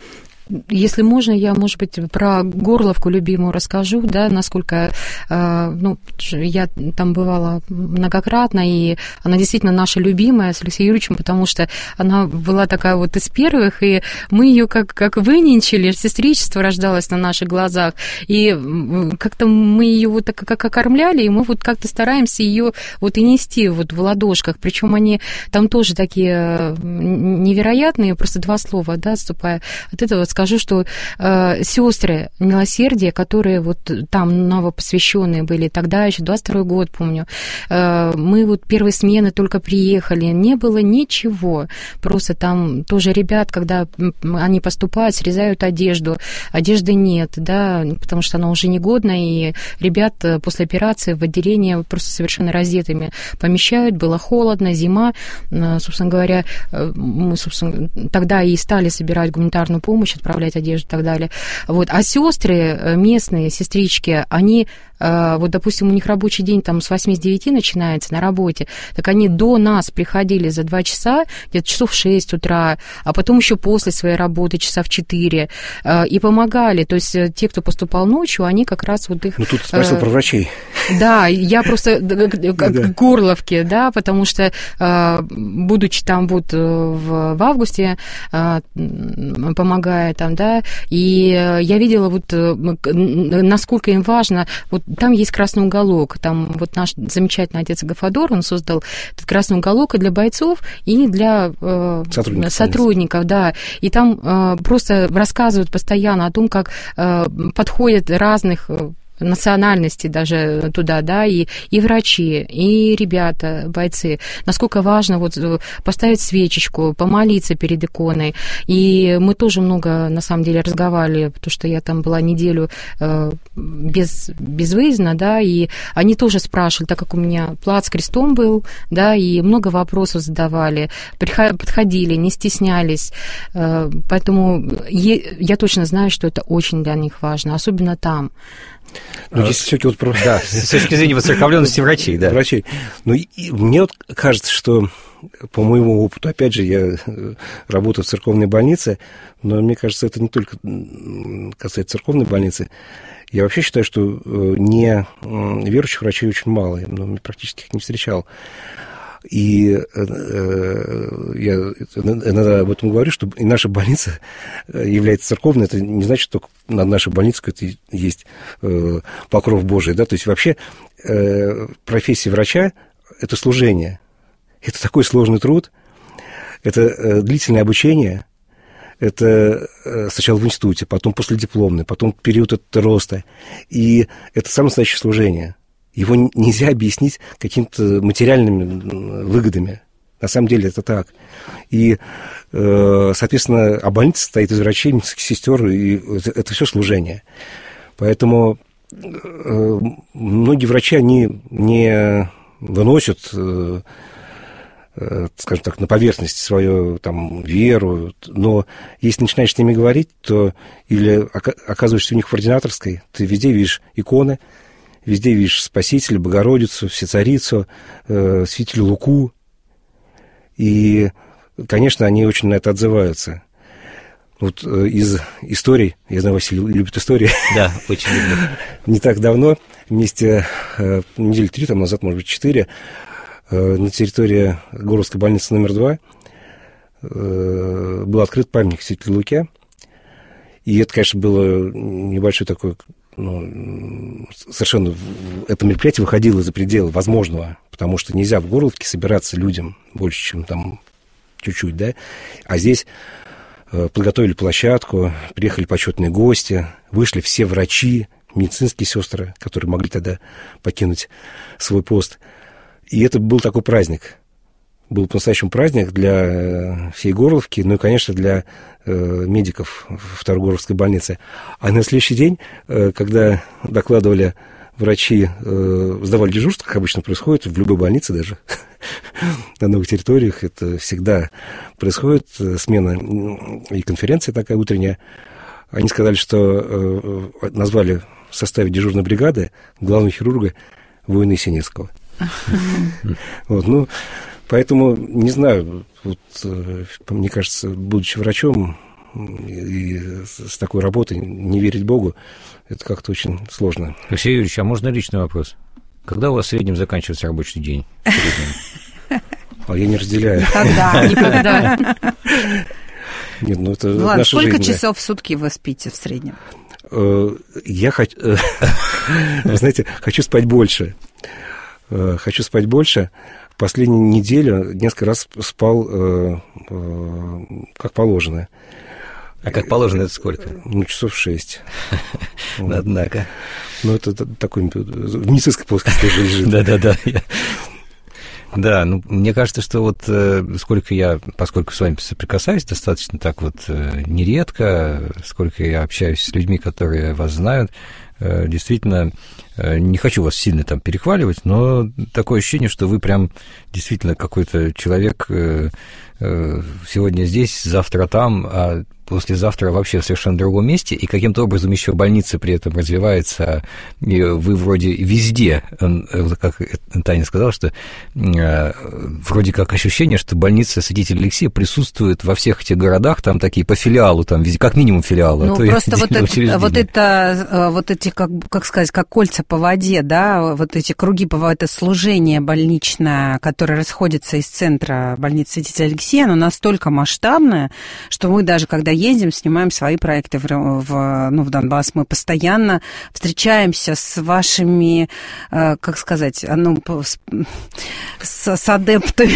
если можно, я, может быть, про Горловку любимую расскажу, да, насколько, ну, я там бывала многократно, и она действительно наша любимая с Алексеем Юрьевичем, потому что она была такая вот из первых, и мы ее как, как выненчили, сестричество рождалось на наших глазах, и как-то мы ее вот так как окормляли, и мы вот как-то стараемся ее вот и нести вот в ладошках, причем они там тоже такие невероятные, просто два слова, да, отступая от этого, скажу, что э, сестры милосердия, которые вот там новопосвященные были, тогда еще двадцать второй год, помню, э, мы вот первые смены только приехали, не было ничего, просто там тоже ребят, когда они поступают, срезают одежду, одежды нет, да, потому что она уже негодна, и ребят после операции в отделение просто совершенно раздетыми помещают, было холодно, зима, собственно говоря, мы, собственно, тогда и стали собирать гуманитарную помощь, отправлять одежду и так далее. Вот. А сестры местные, сестрички, они, вот, допустим, у них рабочий день там с восьми-девяти начинается на работе, так они до нас приходили за два часа, где-то часов в шесть утра, а потом еще после своей работы часа в четыре, и помогали. То есть те, кто поступал ночью, они как раз вот их... Ну, тут спросил про врачей. Да, я просто к Горловке, да, потому что, будучи там вот в, в августе, помогая там, да, и я видела вот, насколько им важно, вот там есть красный уголок, там вот наш замечательный отец Гафадор, он создал этот красный уголок и для бойцов, и для сотрудников, сотрудников, да, и там просто рассказывают постоянно о том, как подходят разных национальности даже туда, да, и, и врачи, и ребята, бойцы, насколько важно вот поставить свечечку, помолиться перед иконой. И мы тоже много, на самом деле, разговаривали, потому что я там была неделю э, без, безвыездно, да, и они тоже спрашивали, так как у меня плат с крестом был, да, и много вопросов задавали, подходили, не стеснялись, э, поэтому е- я точно знаю, что это очень для них важно, особенно там. Ну, если все-таки вот про... Да, с точки зрения воцерковленности врачей, да. Врачей. Ну, и мне вот кажется, что по моему опыту, опять же, я работаю в церковной больнице, но мне кажется, это не только касается церковной больницы. Я вообще считаю, что не верующих врачей очень мало, я ну, практически их не встречал. И э, я иногда об этом говорю, что и наша больница является церковной, это не значит, что только над нашей больницей это есть э, покров Божий, да, то есть вообще э, профессия врача – это служение, это такой сложный труд, это э, длительное обучение, это э, сначала в институте, потом последипломный, потом период роста, и это самое настоящее служение. Его нельзя объяснить какими-то материальными выгодами. На самом деле это так. И, соответственно, а больница состоит из врачей, медицинских сестер, и это, это все служение. Поэтому многие врачи, они не выносят, скажем так, на поверхность свою там, веру, но если начинаешь с ними говорить, то или оказываешься у них в ординаторской, ты везде видишь иконы, везде видишь Спасителя, Богородицу, Всецарицу, э, святителя Луку. И, конечно, они очень на это отзываются. Вот э, из историй, я знаю, Василий любит истории. Да, очень люблю. Не так давно, вместе, э, недели три там назад, может быть, четыре, э, на территории Горловской больницы номер два э, был открыт памятник святителю Луке. И это, конечно, было небольшой такой... Ну, совершенно это мероприятие выходило за пределы возможного, потому что нельзя в Горловке собираться людям больше, чем там чуть-чуть, да, а здесь э, подготовили площадку, приехали почетные гости, вышли все врачи, медицинские сестры, которые могли тогда покинуть свой пост, и это был такой праздник. Был по-настоящему праздник для всей Горловки, ну и, конечно, для э, медиков второй Горловской больницы. А на следующий день, э, когда докладывали врачи, э, сдавали дежурство, как обычно происходит в любой больнице даже, на новых территориях, это всегда происходит, смена и конференция такая утренняя. Они сказали, что э, назвали в составе дежурной бригады главного хирурга Воина Есенинского. Вот, ну... Поэтому, не знаю, вот, мне кажется, будучи врачом, и с такой работой не верить Богу, это как-то очень сложно. Алексей Юрьевич, а можно личный вопрос? Когда у вас в среднем заканчивается рабочий день? А я не разделяю. Никогда, никогда. Нет, ну это Ладно, наша сколько жизнь, часов в сутки вы спите в среднем? Я хочу, вы знаете, хочу спать больше. Хочу спать больше. Последнюю неделю несколько раз спал как положено. А как положено это сколько? Ну, часов шесть. Однако. Ну, это такой в медицинской плоскости уже лежит. Да-да-да. Да, ну, мне кажется, что вот э, сколько я, поскольку с вами соприкасаюсь достаточно так вот э, нередко, сколько я общаюсь с людьми, которые вас знают, э, действительно, э, не хочу вас сильно там перехваливать, но такое ощущение, что вы прям действительно какой-то человек э, э, сегодня здесь, завтра там, а послезавтра вообще в совершенно другом месте, и каким-то образом еще больница при этом развивается, и вы вроде везде, как Таня сказала, что вроде как ощущение, что больница Святителя Алексея присутствует во всех этих городах, там такие по филиалу, там везде, как минимум филиалы. Ну, просто вот это, вот это, вот эти, как, как сказать, как кольца по воде, да, вот эти круги по это служение больничное, которое расходится из центра больницы Святителя Алексея, оно настолько масштабное, что мы даже, когда ездим, снимаем свои проекты в, в, ну, в Донбасс, мы постоянно встречаемся с вашими, как сказать, ну, с, с адептами,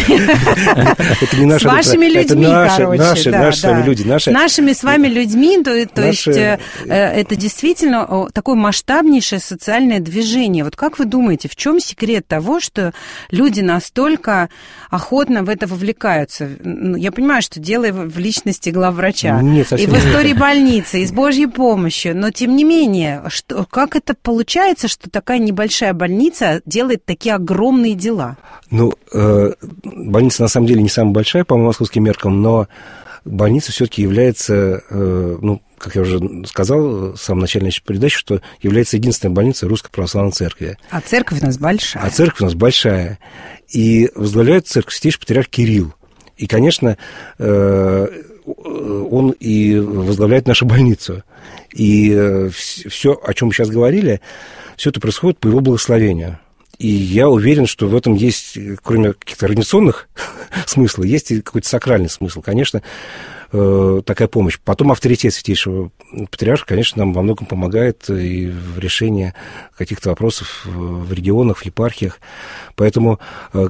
с вашими людьми, короче. Наши люди. С нашими с вами людьми, то есть это действительно такое масштабнейшее социальное движение. Вот как вы думаете, в чем секрет того, что люди настолько охотно в это вовлекаются? Я понимаю, что дело в личности главврача. Нет, и в истории больницы, и с Божьей помощью. Но, тем не менее, что, как это получается, что такая небольшая больница делает такие огромные дела? Ну, э, больница, на самом деле, не самая большая по московским меркам, но больница все-таки является, э, ну, как я уже сказал в самом начале нашей передачи, что является единственной больницей Русской Православной Церкви. А церковь у нас большая. А церковь у нас большая. И возглавляет церковь святейший патриарх Кирилл. И, конечно, э, он и возглавляет нашу больницу. И все, о чем мы сейчас говорили, все это происходит по его благословению. И я уверен, что в этом есть, кроме каких-то организационных смыслов, есть и какой-то сакральный смысл. Конечно, такая помощь. Потом авторитет святейшего патриарха, конечно, нам во многом помогает и в решении каких-то вопросов в регионах, в епархиях. Поэтому,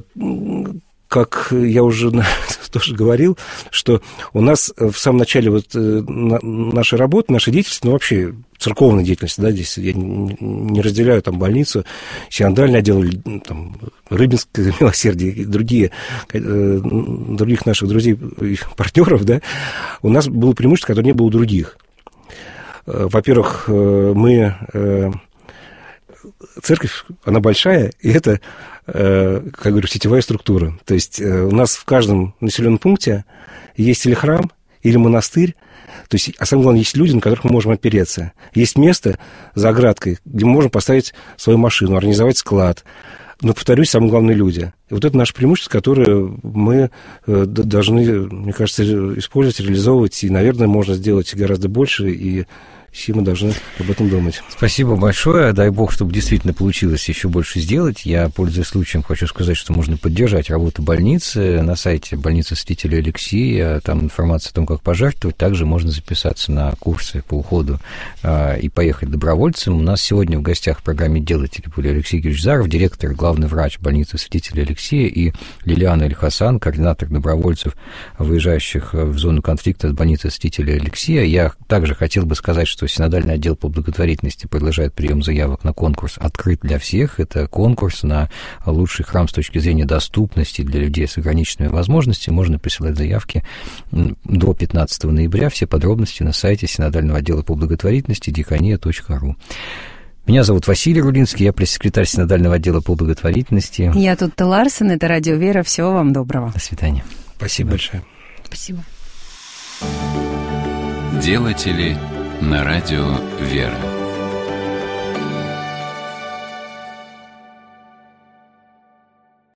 как я уже тоже говорил, что у нас в самом начале вот нашей работы, нашей деятельности, ну, вообще церковной деятельности, да, здесь я не разделяю там больницу, синодальный отдел, там, Рыбинское милосердие и другие, других наших друзей и партнеров, да, у нас было преимущество, которое не было у других. Во-первых, мы... Церковь, она большая, и это, как говорю, сетевая структура. То есть у нас в каждом населенном пункте есть или храм, или монастырь. То есть, а самое главное, есть люди, на которых мы можем опереться. Есть место за оградкой, где мы можем поставить свою машину, организовать склад. Но, повторюсь, самое главное, люди. И вот это наше преимущество, которое мы должны, мне кажется, использовать, реализовывать. И, наверное, можно сделать гораздо больше, и все мы должны об этом думать. Спасибо большое. Дай бог, чтобы действительно получилось еще больше сделать. Я, пользуясь случаем, хочу сказать, что можно поддержать работу больницы на сайте больницы Святителя Алексея. Там информация о том, как пожертвовать. Также можно записаться на курсы по уходу э, и поехать добровольцем. У нас сегодня в гостях в программе «Делатели» были Алексей Георгиевич Заров, директор, главный врач больницы Святителя Алексея, и Лилиана Эль-Хасан, координатор добровольцев, выезжающих в зону конфликта от больницы Святителя Алексея. Я также хотел бы сказать, что синодальный отдел по благотворительности продолжает прием заявок на конкурс «Открыт для всех». Это конкурс на лучший храм с точки зрения доступности для людей с ограниченными возможностями. Можно присылать заявки до пятнадцатого ноября. Все подробности на сайте синодального отдела по благотворительности дикония точка ру. Меня зовут Василий Рулинский, я пресс-секретарь синодального отдела по благотворительности. Я Тутта Ларсен, это Радио Вера. Всего вам доброго. До свидания. Спасибо большое. Спасибо. Делатели на Радио Вера.